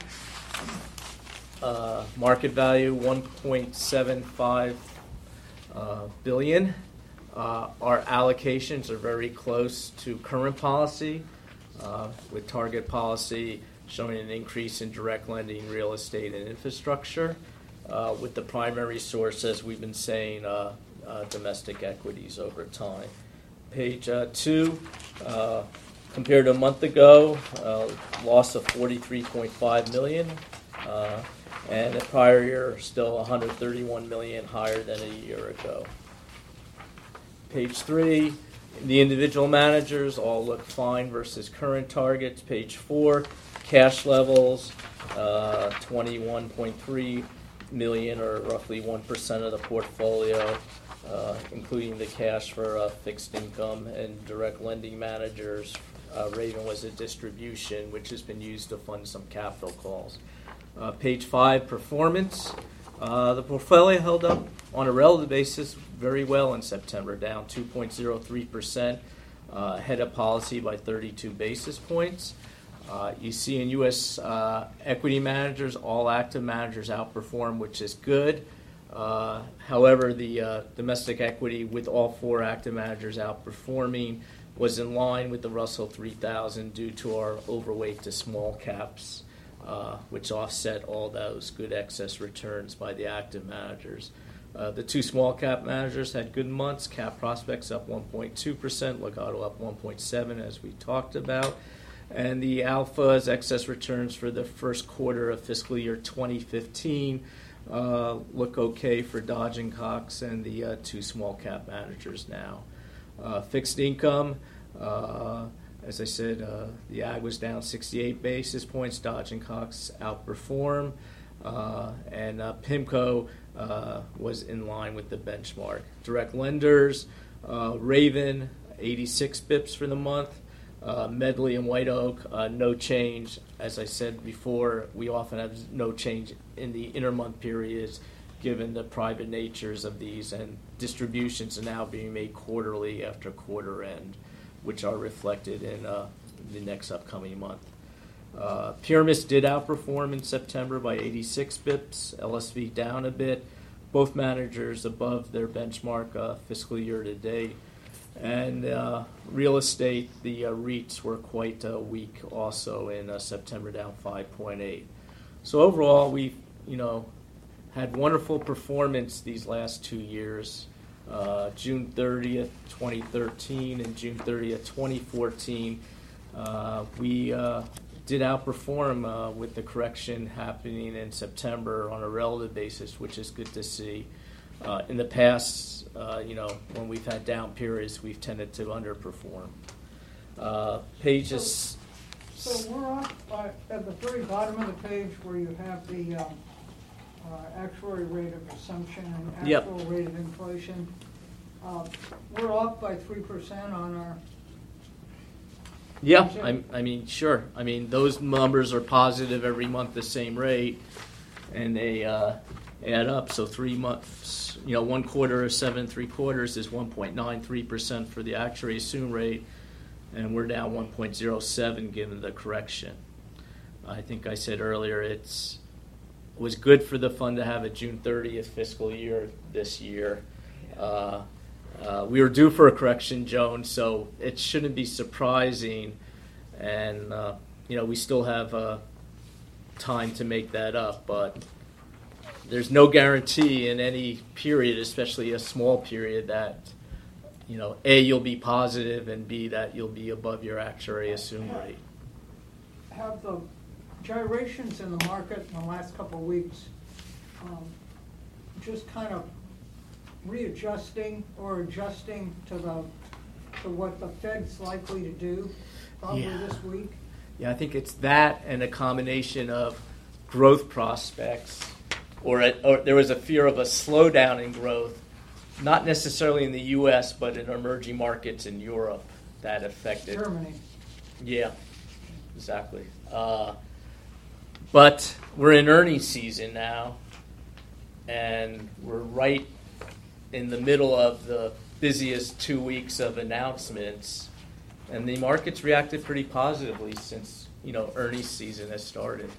uh, market value one point seven five uh, billion. Uh, our allocations are very close to current policy, uh, with target policy showing an increase in direct lending, real estate, and infrastructure, uh, with the primary source, as we've been saying, uh, uh, domestic equities over time. Page uh, two, uh, compared to a month ago, uh, loss of forty-three point five million dollars, uh, and the prior year still one hundred thirty-one million dollars higher than a year ago. Page three, the individual managers all look fine versus current targets. Page four, cash levels, uh, twenty-one point three million dollars, or roughly one percent of the portfolio, uh, including the cash for uh, fixed income and direct lending managers. Uh, Raven was a distribution, which has been used to fund some capital calls. Uh, page five, performance. Uh, the portfolio held up on a relative basis very well in September, down two point zero three percent uh, ahead of policy by thirty-two basis points. Uh, you see in U S uh, equity managers, all active managers outperform, which is good. Uh, however, the uh, domestic equity with all four active managers outperforming was in line with the Russell three thousand due to our overweight to small caps, uh, which offset all those good excess returns by the active managers. Uh, the two small cap managers had good months. Cap Prospects up one point two percent, Legato up one point seven percent as we talked about. And the Alpha's excess returns for the first quarter of fiscal year twenty fifteen uh, look okay for Dodge and Cox and the uh, two small cap managers now. Uh, fixed income, uh, as I said, uh, the Ag was down sixty-eight basis points. Dodge and Cox outperform. Uh, and uh, PIMCO uh, was in line with the benchmark. Direct lenders, uh, Raven, eighty-six bips for the month. Uh, Medley and White Oak, uh, no change. As I said before, we often have no change in the intermonth periods given the private natures of these, and distributions are now being made quarterly after quarter end, which are reflected in uh, the next upcoming month. Uh, Pyramis did outperform in September by eighty-six bips, L S V down a bit. Both managers above their benchmark uh, fiscal year to date. And uh, real estate, the uh, REITs were quite uh, weak also in uh, September, down five point eight. So overall, we, you know, had wonderful performance these last two years. Uh, June thirtieth, twenty thirteen, and June thirtieth, twenty fourteen. Uh, we uh, did outperform uh, with the correction happening in September on a relative basis, which is good to see. Uh, in the past, uh, you know, when we've had down periods, we've tended to underperform. Uh, pages. So, so we're off by, at the very bottom of the page where you have the um, uh, actuary rate of assumption and Yep. actual rate of inflation. Uh, we're off by three percent on our. Yeah, I, I mean, sure. I mean, those numbers are positive every month, the same rate, and they uh, add up. So three months, you know, one quarter of seven and three quarters is one point nine three percent for the actuary assume rate, and we're down one point zero seven given the correction. I think I said earlier it's it was good for the fund to have a June thirtieth fiscal year this year. Uh, Uh, we were due for a correction, Joan, so it shouldn't be surprising. And, uh, you know, we still have uh, time to make that up. But there's no guarantee in any period, especially a small period, that, you know, A, you'll be positive, and B, that you'll be above your actuary assumed rate. Have the gyrations in the market in the last couple of weeks um, just kind of readjusting or adjusting to the to what the Fed's likely to do probably Yeah. this week? Yeah, I think it's that and a combination of growth prospects, or, a, or there was a fear of a slowdown in growth, not necessarily in the U S, but in emerging markets in Europe that affected. Germany. Yeah, exactly. Uh, but we're in earnings season now, and we're right in the middle of the busiest two weeks of announcements, and the market's reacted pretty positively since, you know, earnings season has started.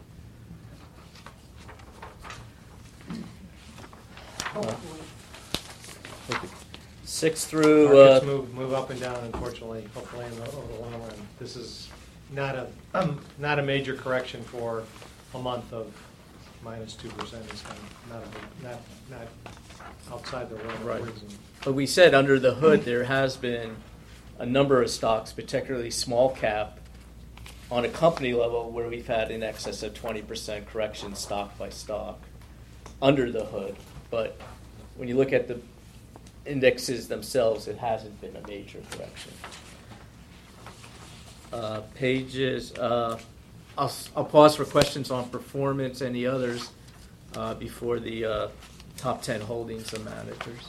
Hopefully. Uh, six through. Markets Uh, move, move up and down, unfortunately, hopefully in the, over the long run. This is not a, um, not a major correction for a month of minus two percent. It's kind of not, a, not, not outside the realm of Right. reason. But we said under the hood there has been a number of stocks, particularly small cap, on a company level where we've had in excess of twenty percent correction stock by stock under the hood. But when you look at the indexes themselves, it hasn't been a major correction. Uh, pages, uh, I'll, I'll pause for questions on performance, any others, uh, before the uh, top ten holdings of managers.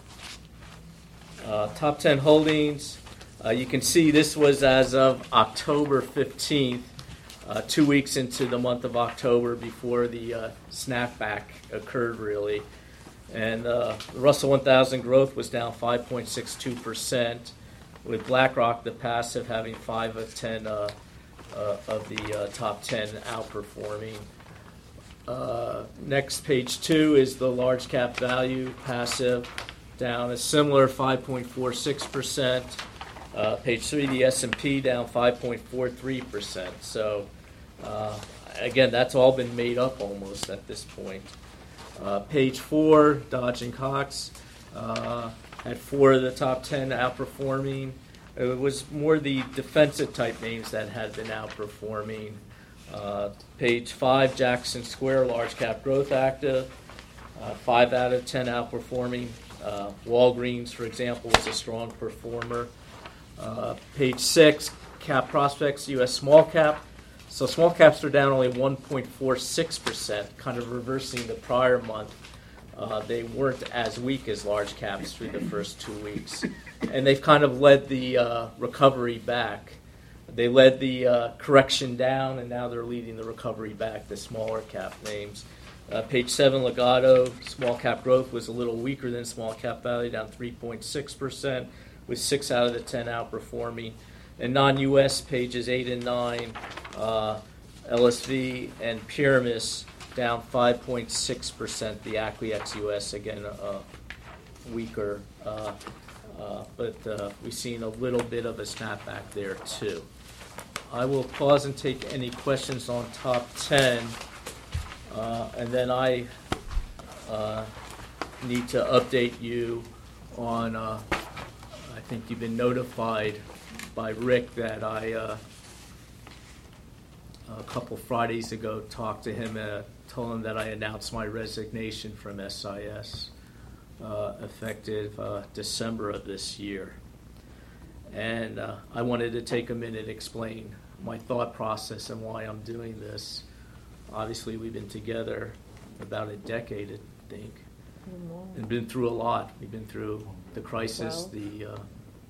Uh, top ten holdings, uh, you can see this was as of October fifteenth, uh, two weeks into the month of October before the uh, snapback occurred, really. And uh, the Russell one thousand growth was down five point six two percent. with BlackRock, the passive, having five of ten uh, uh, of the uh, top ten outperforming. Uh, next, page two is the large cap value passive, down a similar five point four six percent. Uh, page three, the S and P down five point four three percent. So, uh, again, that's all been made up almost at this point. Uh, page four, Dodge and Cox uh, had four of the top ten outperforming. It was more the defensive type names that had been outperforming. Uh, page five, Jackson Square, large cap growth active, uh, five out of ten outperforming. Uh, Walgreens, for example, was a strong performer. Uh, page six, Cap Prospects, U S small cap. So small caps are down only one point four six percent, kind of reversing the prior month. Uh, they weren't as weak as large caps through the first two weeks. And they've kind of led the uh, recovery back. They led the uh, correction down, and now they're leading the recovery back, the smaller cap names. Uh, page seven, Legato, small cap growth was a little weaker than small cap value, down three point six percent, with six out of the ten outperforming. And non-U S pages eight and nine, uh, L S V and Pyramis down five point six percent. The Acquiesce U S, again, uh, weaker. Uh, uh, but uh, we've seen a little bit of a snapback there, too. I will pause and take any questions on top ten. Uh, and then I uh, need to update you on, uh, I think you've been notified by Rick that I, uh, a couple Fridays ago, talked to him, uh, told him that I announced my resignation from S I S, uh, effective uh, December of this year. And uh, I wanted to take a minute to explain my thought process and why I'm doing this. Obviously, we've been together about a decade, I think, and been through a lot. We've been through the crisis, Well. the uh,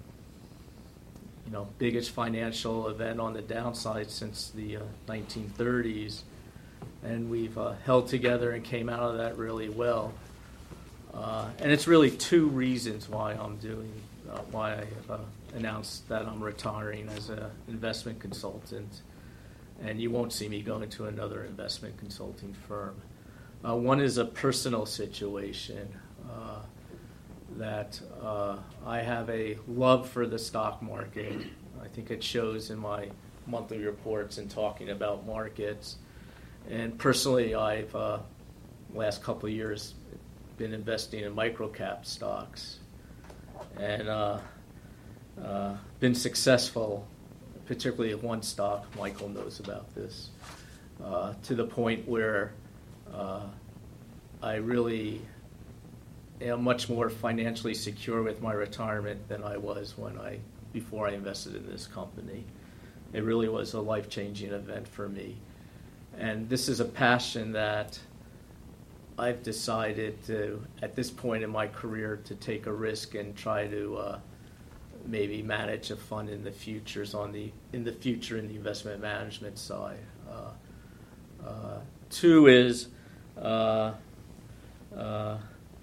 you know biggest financial event on the downside since the uh, nineteen thirties, and we've uh, held together and came out of that really well. Uh, and it's really two reasons why I'm doing, uh, why I have uh, announced that I'm retiring as an investment consultant. And you won't see me going to another investment consulting firm. Uh, one is a personal situation uh, that uh, I have a love for the stock market. I think it shows in my monthly reports and talking about markets. And personally, I've, uh, last couple of years, been investing in microcap stocks and uh, uh, been successful, particularly at one stock. Michael knows about this, uh, to the point where uh, I really am much more financially secure with my retirement than I was when I before I invested in this company. It really was a life-changing event for me. And this is a passion that I've decided to, at this point in my career, to take a risk and try to uh, maybe manage a fund in the futures on the in the future in the investment management side. Uh, uh, two is uh, uh,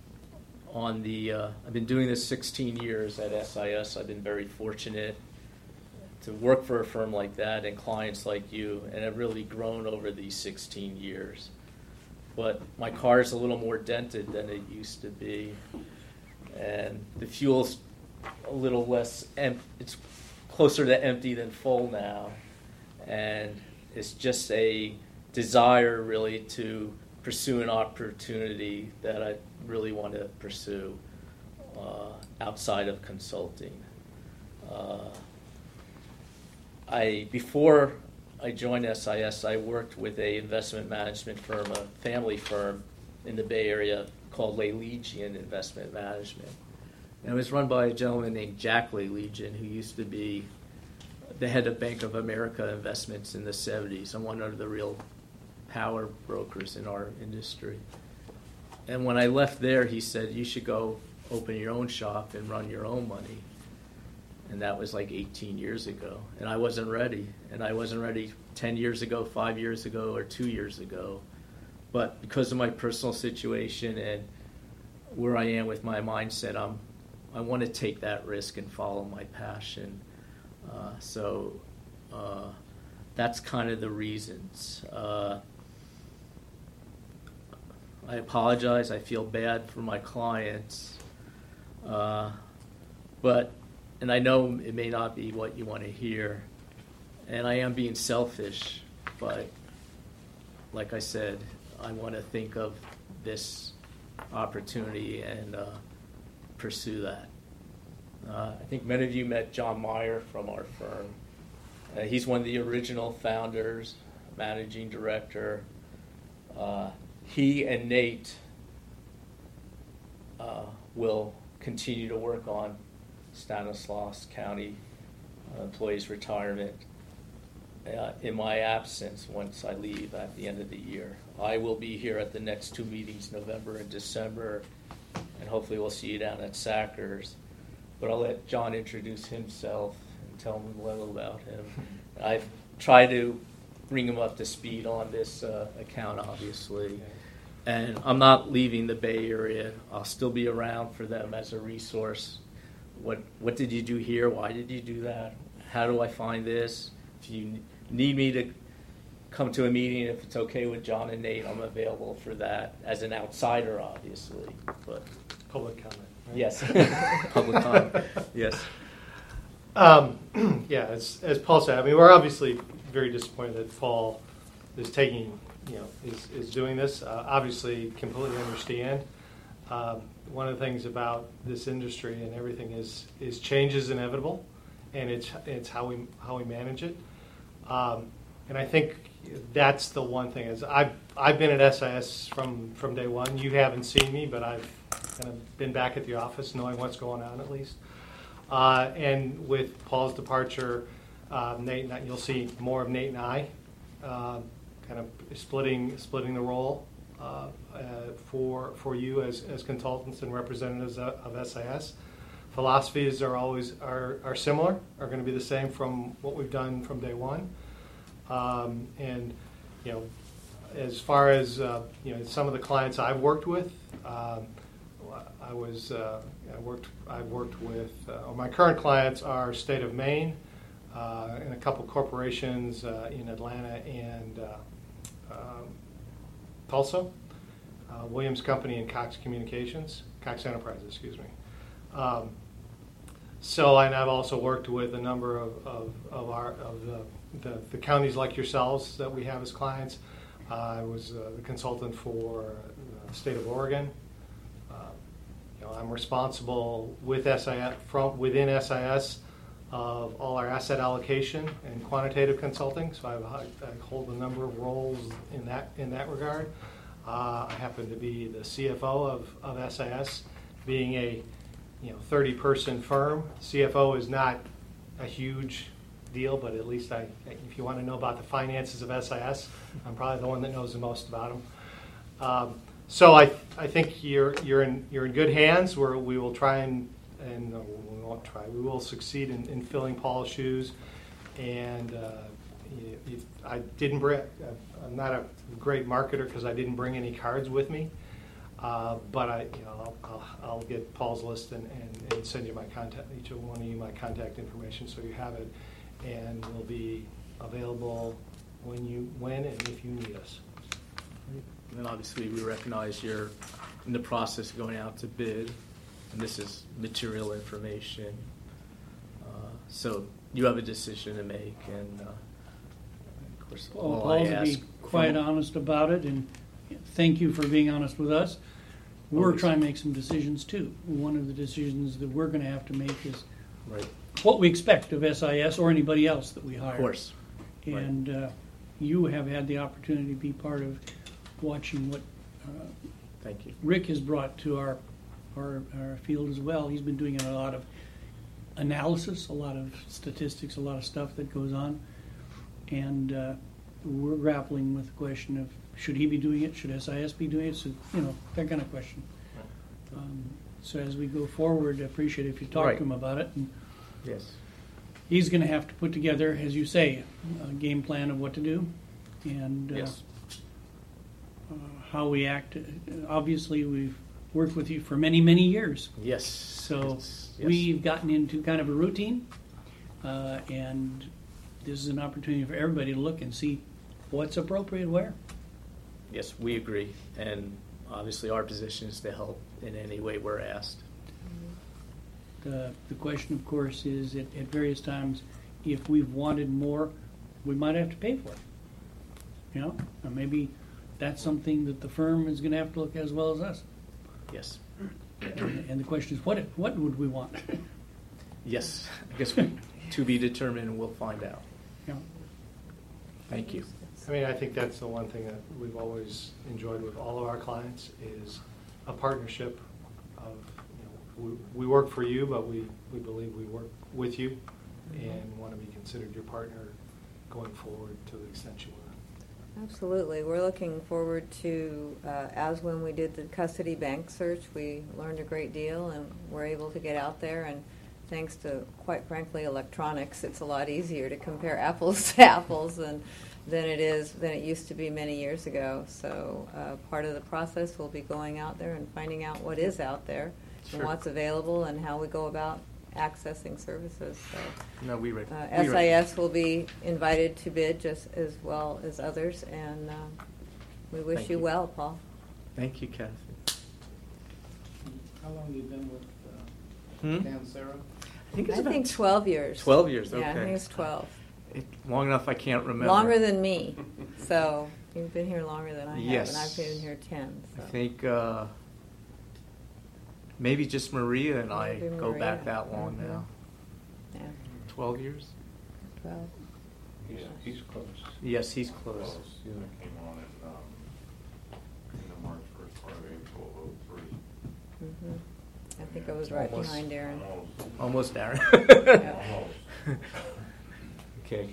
on the. Uh, I've been doing this sixteen years at S I S. I've been very fortunate to work for a firm like that and clients like you, and I've really grown over these sixteen years. But my car is a little more dented than it used to be, and the fuel's a little less, em- it's closer to empty than full now, and it's just a desire really to pursue an opportunity that I really want to pursue uh, outside of consulting. Uh, I before I joined S I S, I worked with a investment management firm, a family firm in the Bay Area called Lay-Legion Investment Management. And it was run by a gentleman named Jack Lay-Legion, who used to be the head of Bank of America Investments in the seventies and one of the real power brokers in our industry. And when I left there, he said, you should go open your own shop and run your own money. And that was like eighteen years ago. And I wasn't ready. And I wasn't ready ten years ago, five years ago, or two years ago. But because of my personal situation and where I am with my mindset, I'm I want to take that risk and follow my passion. Uh, so uh, that's kind of the reasons. Uh, I apologize. I feel bad for my clients. Uh, but, and I know it may not be what you want to hear, and I am being selfish, but like I said, I want to think of this opportunity and uh, pursue that. Uh, I think many of you met John Meyer from our firm. Uh, he's one of the original founders, managing director. Uh, he and Nate uh, will continue to work on Stanislaus County uh, employees' retirement uh, in my absence once I leave at the end of the year. I will be here at the next two meetings, November and December, and hopefully we'll see you down at Sackers. But I'll let John introduce himself and tell him a little about him. I've tried to bring him up to speed on this uh, account, obviously. And I'm not leaving the Bay Area. I'll still be around for them as a resource. What what did you do here? Why did you do that? How do I find this? If you need me to come to a meeting, if it's okay with John and Nate, I'm available for that as an outsider, obviously. But Public comment. Right? Yes, public comment. Yes. Um, yeah, as, as Paul said, I mean, we're obviously very disappointed that Paul is taking, you know, is, is doing this. Uh, obviously, completely understand. Um, one of the things about this industry and everything is is change is inevitable, and it's it's how we how we manage it. Um, and I think that's the one thing is I've I've been at S I S from, from day one. You haven't seen me, but I've kind of been back at the office, knowing what's going on at least. Uh, and with Paul's departure, uh, Nate, and, you'll see more of Nate and I, uh, kind of splitting splitting the role uh, uh, for for you as, as consultants and representatives of, of S I S. Philosophies are always are, are similar, are going to be the same from what we've done from day one. Um, and you know, as far as uh, you know, some of the clients I've worked with. Um, I was uh, I worked I've worked with uh, well, my current clients are State of Maine uh, and a couple corporations uh, in Atlanta and uh, um, Tulsa, uh, Williams Company and Cox Communications, Cox Enterprises, excuse me. Um, so and I've also worked with a number of, of, of our of the, the the counties like yourselves that we have as clients. Uh, I was uh, the consultant for the state of Oregon. You know, I'm responsible with S I S from within S I S of all our asset allocation and quantitative consulting. So I, I hold a number of roles in that in that regard. Uh, I happen to be the C F O of, of S I S, being a you know thirty person firm. C F O is not a huge deal, but at least I, if you want to know about the finances of S I S, I'm probably the one that knows the most about them. Um, So I I think you're you're in you're in good hands. Where we will try and and no, we won't try. We will succeed in, in filling Paul's shoes. And uh, you, you, I didn't bring. I'm not a great marketer because I didn't bring any cards with me. Uh, but I you know I'll, I'll, I'll get Paul's list and, and, and send you my contact each of one of you my contact information so you have it, and we'll be available when you when and if you need us. And obviously, we recognize you're in the process of going out to bid, and this is material information. Uh, so you have a decision to make, and uh, of course, Well, all Paul, I to ask be quite from- honest about it, and thank you for being honest with us. We're Always. trying to make some decisions too. One of the decisions that we're going to have to make is Right. what we expect of S I S or anybody else that we hire. Of course. Right. And uh, you have had the opportunity to be part of watching what uh, Thank you. Rick has brought to our, our our field as well. He's been doing a lot of analysis, a lot of statistics, a lot of stuff that goes on, and uh, we're grappling with the question of should he be doing it, should S I S be doing it, so you know that kind of question. Um, so as we go forward, I appreciate if you talk Right. to him about it. And Yes. he's going to have to put together, as you say, a game plan of what to do, and. Uh, Yes. Uh, how we act. Obviously, we've worked with you for many, many years. Yes. So It's- yes. we've gotten into kind of a routine, uh, and this is an opportunity for everybody to look and see what's appropriate where. Yes, we agree, and obviously our position is to help in any way we're asked. The, the question, of course, is at, at various times, if we've wanted more, we might have to pay for it. You know, or maybe that's something that the firm is going to have to look at as well as us. Yes. And, and the question is, what what would we want? Yes, I guess we, to be determined, we'll find out. Yeah. Thank you. I mean, I think that's the one thing that we've always enjoyed with all of our clients is a partnership of, you know, we, we work for you, but we, we believe we work with you and want to be considered your partner going forward to the extent you want. Absolutely. We're looking forward to, uh, as when we did the custody bank search, we learned a great deal and were able to get out there, and thanks to, quite frankly, electronics, it's a lot easier to compare apples to apples than, than it is, than it used to be many years ago. So uh, part of the process will be going out there and finding out what is out there Sure. and what's available and how we go about accessing services. So No, we re- uh, we S re- I S will be invited to bid just as well as others, and uh, we wish Thank you you. well, Paul. Thank you, Kathy. How long have you been with Hmm? uh, Dan Sarah? I think it's I about think twelve years. twelve years, Yeah, I okay. think it's twelve. It, long enough I can't remember. Longer than me. So you've been here longer than I have, Yes. and I've been here ten. So. I think uh, maybe just Maria and I Maybe go Maria. back that long Mhm. now. Yeah, Twelve years? twelve. He's, he's close. Yes, he's close. Yeah, I came on at, um, in the March first part of April of oh three. Mm-hmm. I think I was right Almost. behind Aaron. Almost, Aaron. Yeah. Okay.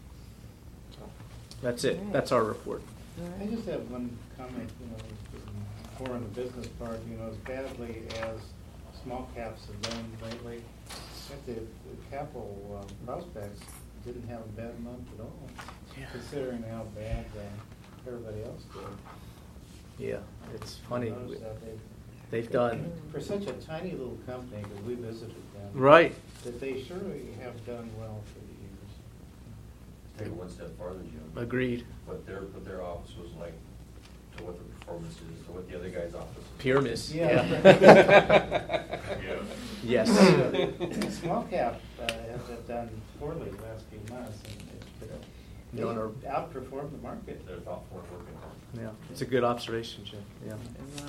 That's it. That's our report. I just have one comment, you know, more on the business part, you know, as badly as small caps have done lately, I think the the capital um, prospects didn't have a bad month at all, Yeah. considering how bad uh, everybody else did. Yeah, it's funny. I noticed that they- They've done, For such a tiny little company, because we visited them. Right. That they surely have done well for the years. Take it one step farther, Jim. agreed. What their, what their office was like, to what the performance is, to what the other guy's office is. Pyramus. Yeah. Yes. Small cap uh, have have done poorly the last few months, and it- they No, no. outperformed the market. They're thoughtful and working hard. Yeah, it's a good observation, Jim. Yeah. Wow.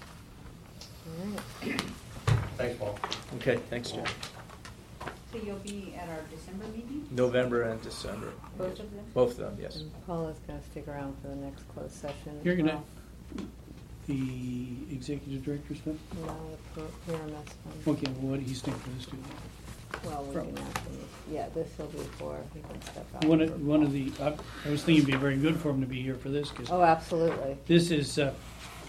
All right. Thanks, Paul. Okay, thanks, Jim. So you'll be at our December meeting? November and December. Both of them? Both of them, yes. And Paul is going to stick around for the next closed session. as You're going to, well. the executive director stuff? No, the P R M S one. Okay, well, what do you think for this too? Well, we can ask him. Yeah, this will be for, he can step out. One for of, one of Paul. the, I I was thinking it'd be very good for him to be here for this, because Oh, absolutely. this is, uh,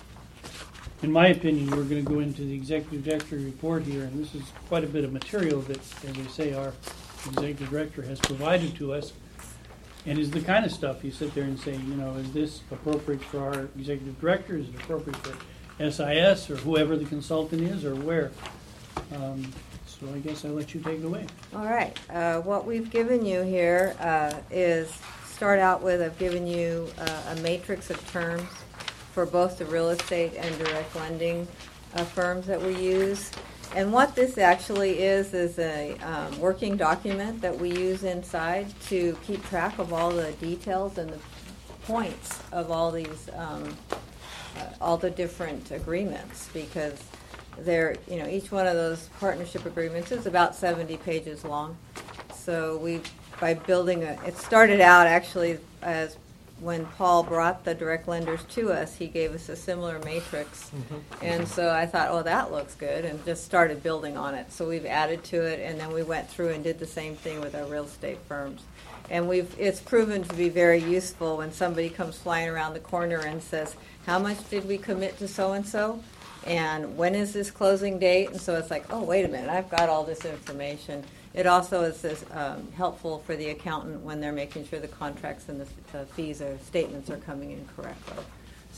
in my opinion, we're going to go into the executive director report here, and this is quite a bit of material that, as they say, our executive director has provided to us, and is the kind of stuff you sit there and say, you know, is this appropriate for our executive director? Is it appropriate for S I S or whoever the consultant is, or where? Um, so I guess I'll let you take it away. All right. Uh, what we've given you here uh, is, start out with, I've given you uh, a matrix of terms for both the real estate and direct lending uh, firms that we use. And what this actually is, is a um, working document that we use inside to keep track of all the details and the points of all these, um, uh, all the different agreements, because they're, you know, each one of those partnership agreements is about seventy pages long. So we, by building a, it started out actually as when Paul brought the direct lenders to us, he gave us a similar matrix. And so I thought, oh, that looks good, and just started building on it. So we've added to it, and then we went through and did the same thing with our real estate firms. And we've, it's proven to be very useful when somebody comes flying around the corner and says, how much did we commit to so-and-so? And when is this closing date? And so it's like, oh, wait a minute, I've got all this information. It also is this, um, helpful for the accountant when they're making sure the contracts and the uh, fees or statements are coming in correctly.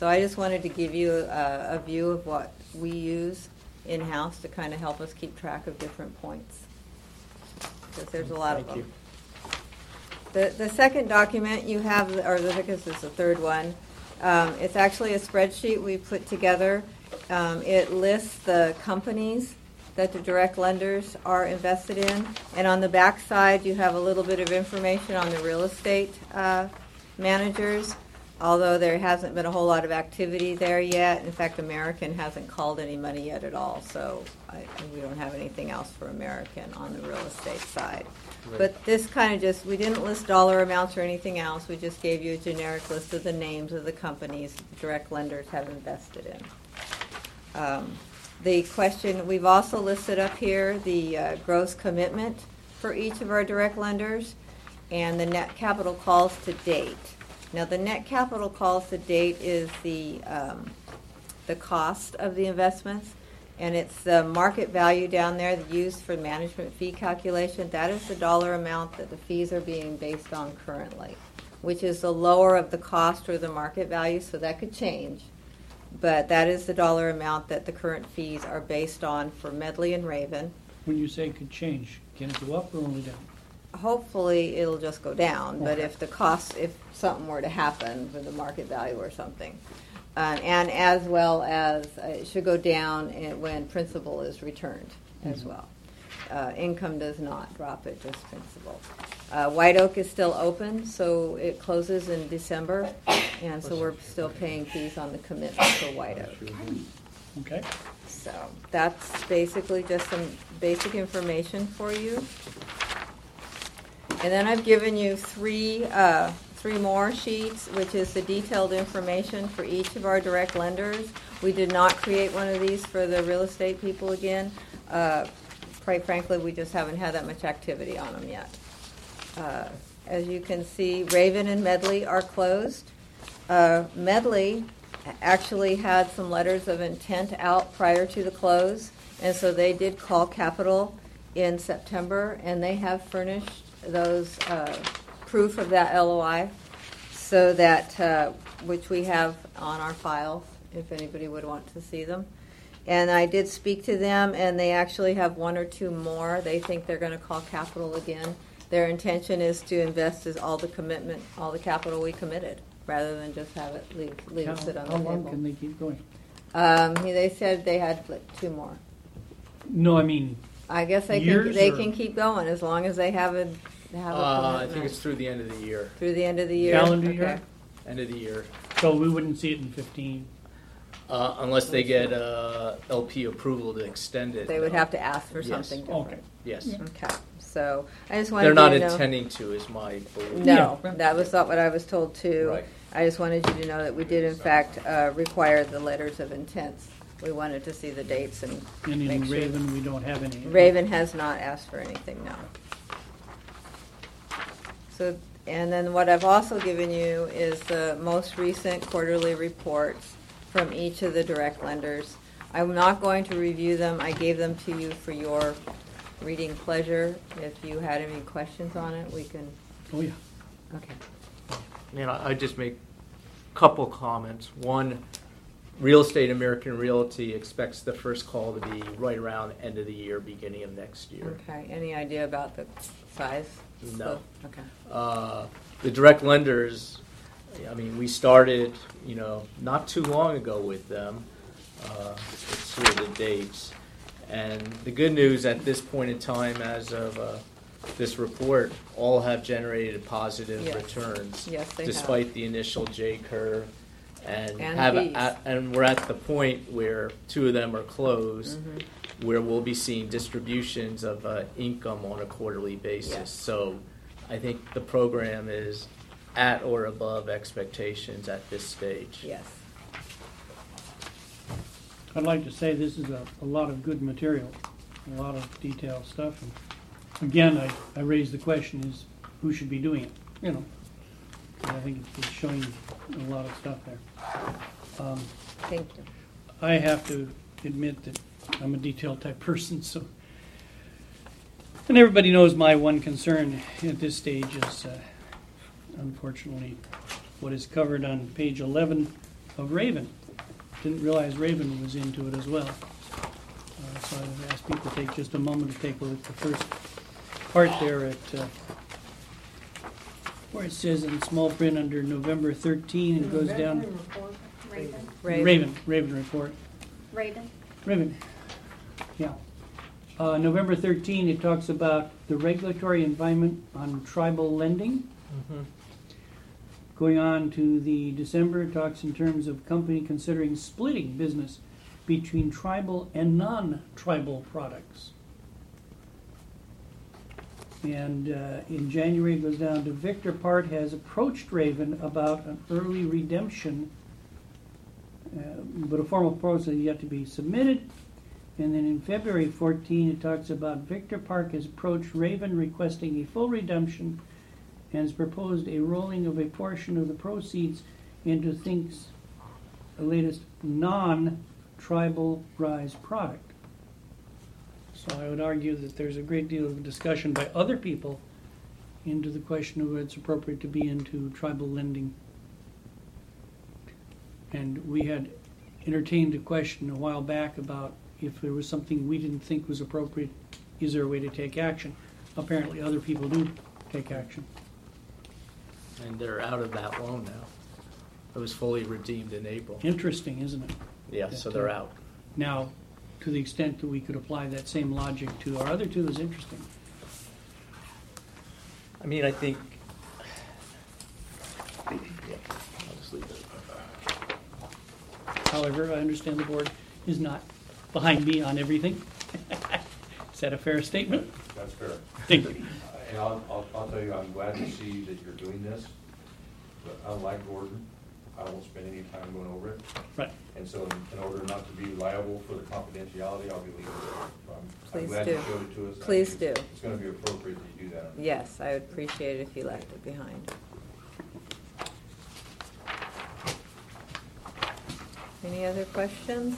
So I just wanted to give you a, a view of what we use in-house to kind of help us keep track of different points. Because there's a lot of Thank them. The, the second document you have, or I guess it's the third one, um, it's actually a spreadsheet we put together. Um, it lists the companies that the direct lenders are invested in. And on the back side, you have a little bit of information on the real estate uh, managers, although there hasn't been a whole lot of activity there yet. In fact, American hasn't called any money yet at all, so I, we don't have anything else for American on the real estate side. Right. But this kind of just, we didn't list dollar amounts or anything else. We just gave you a generic list of the names of the companies direct lenders have invested in. Um, the question, we've also listed up here the uh, gross commitment for each of our direct lenders and the net capital calls to date. Now, the net capital calls to date is the um, the cost of the investments, and it's the market value down there used for management fee calculation. That is the dollar amount that the fees are being based on currently, which is the lower of the cost or the market value, so that could change. But that is the dollar amount that the current fees are based on for Medley and Raven. When you say could change, can it go up or only down? Hopefully, it'll just go down. But Okay. if the cost, if something were to happen with the market value or something, uh, and as well as uh, it should go down and when principal is returned as Mhm. well. Uh, income does not drop it, just principal. Uh, White Oak is still open, so it closes in December, and so we're still paying fees on the commitment for White Oak. Okay. So that's basically just some basic information for you. And then I've given you three, uh, three more sheets, which is the detailed information for each of our direct lenders. We did not create one of these for the real estate people again. Uh, quite frankly, we just haven't had that much activity on them yet. Uh, as you can see, Raven and Medley are closed. Uh, Medley actually had some letters of intent out prior to the close, and so they did call capital in September, and they have furnished those uh, proof of that L O I, so that uh, which we have on our files if anybody would want to see them. And I did speak to them, and they actually have one or two more. They think they're going to call capital again. Their intention is to invest as all the commitment, all the capital we committed, rather than just have it leave, leave How it sit on the how table. long can they keep going? Um, they said they had like two more. No, I mean, I guess they can Years they or- can keep going as long as they have a have a Uh, I commitment. think it's through the end of the year. Through the end of the year. Calendar Okay. year? End of the year. so we wouldn't see it in fifteen. Uh, unless they get uh, L P approval to extend it. They would no. have to ask for Yes. something Okay. different. Yes. Okay. So I just wanted They're not you to know. intending to, is my belief. No, Yeah. that was not what I was told too. Right. I just wanted you to know that we did in fact uh, require the letters of intent. We wanted to see the dates and And make in sure. Raven, we don't have any. Raven has not asked for anything, no. So, and then what I've also given you is the most recent quarterly reports from each of the direct lenders. I'm not going to review them. I gave them to you for your reading pleasure. If you had any questions on it, we can. Oh, yeah. Okay. You know, I just make a couple comments. One, Real Estate American Realty expects the first call to be right around end of the year, beginning of next year. Okay. Any idea about the size? No. Okay. Uh, the direct lenders, I mean, we started, you know, not too long ago with them. Uh, let's see the dates. And the good news at this point in time, as of uh, this report, all have generated positive Yes. returns. Yes, they have. despite the initial J curve. And, And have fees. at, and we're at the point where two of them are closed, Mhm. where we'll be seeing distributions of uh, income on a quarterly basis. Yes. So I think the program is at or above expectations at this stage. Yes. I'd like to say this is a, a lot of good material, a lot of detailed stuff. And again, I, I raise the question is who should be doing it, you know? And I think it's showing a lot of stuff there. Um, Thank you. I have to admit that I'm a detailed type person, so. And everybody knows my one concern at this stage is, uh, unfortunately, what is covered on page eleven of Raven. Didn't realize Raven was into it as well. Uh, So I've asked people to take just a moment to take a look at the first part there at, uh, where it says in small print under November thirteen, it goes down. Raven. Raven. Raven, Raven report. Raven. Raven, yeah. Uh, November thirteen, it talks about the regulatory environment on tribal lending. Mhm. Going on to the December, it talks in terms of company considering splitting business between tribal and non-tribal products. And uh, in January, it goes down to Victor Part has approached Raven about an early redemption, uh, but a formal process is yet to be submitted. And then in February fourteen, it talks about Victor Park has approached Raven requesting a full redemption and has proposed a rolling of a portion of the proceeds into Think's latest non-tribal rise product. So I would argue that there's a great deal of discussion by other people into the question of whether it's appropriate to be into tribal lending. And we had entertained a question a while back about if there was something we didn't think was appropriate, is there a way to take action? Apparently other people do take action. And they're out of that loan now. It was fully redeemed in April. Interesting, isn't it? Yeah, so they're out. Now, to the extent that we could apply that same logic to our other two is interesting. I mean, I think, yeah, I'll just leave it. However, I understand the board is not behind me on everything. Is that a fair statement? That's fair. Thank you. And I'll, I'll, I'll tell you, I'm glad to see that you're doing this, but unlike Gordon, I won't spend any time going over it. Right. And so in order not to be liable for the confidentiality, I'll be leaving it. So I'm- I'm Please glad do. you showed it to us. I Please think do. it's- It's gonna be appropriate that you do that. Yes, I would appreciate it if you left it behind. Any other questions?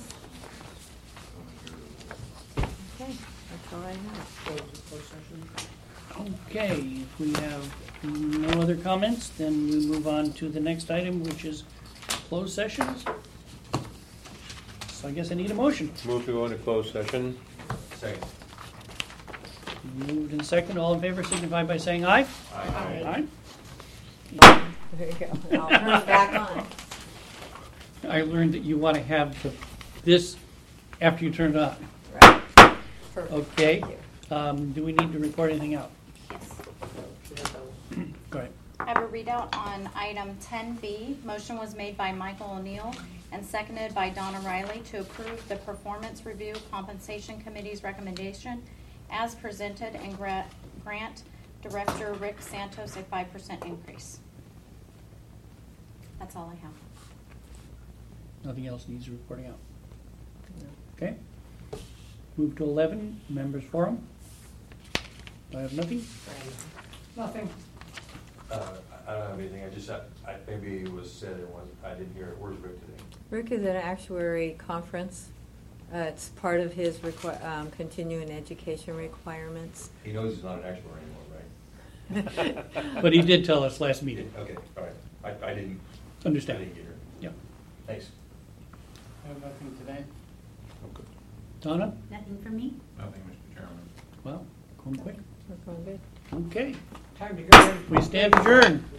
Okay, that's all I have. Okay, if we have no other comments, then we move on to the next item, which is closed sessions. So I guess I need a motion. Move to go into closed session. Second. Moved and second, all in favor signify by saying aye. Aye. Aye. There you go. I'll turn it back on. I learned that you want to have the, this after you turn it on. Right. Perfect. Okay. Thank you. Um, do we need to report anything out? Yes. Go ahead. I have a readout on item ten B. Motion was made by Michael O'Neill and seconded by Donna Riley to approve the Performance Review Compensation Committee's recommendation as presented and gra- grant Director Rick Santos a five percent increase. That's all I have. Nothing else needs reporting out. Okay. Move to eleven, members forum. I have nothing. Nothing. Uh, I don't have anything, I just, I, I- maybe it was said, it wasn't, I didn't hear it. Where's Rick today? Rick is at an actuary conference. Uh, it's part of his requi- um, continuing education requirements. He knows he's not an actuary anymore, right? But he did tell us last meeting. Okay, all right. I, I didn't. Understand. I didn't get her. Yeah. Thanks. I have nothing today. Donna? Nothing from me? Nothing, Mister Chairman. Well, going quick. We're going good. Okay. Time to go. We stand adjourned.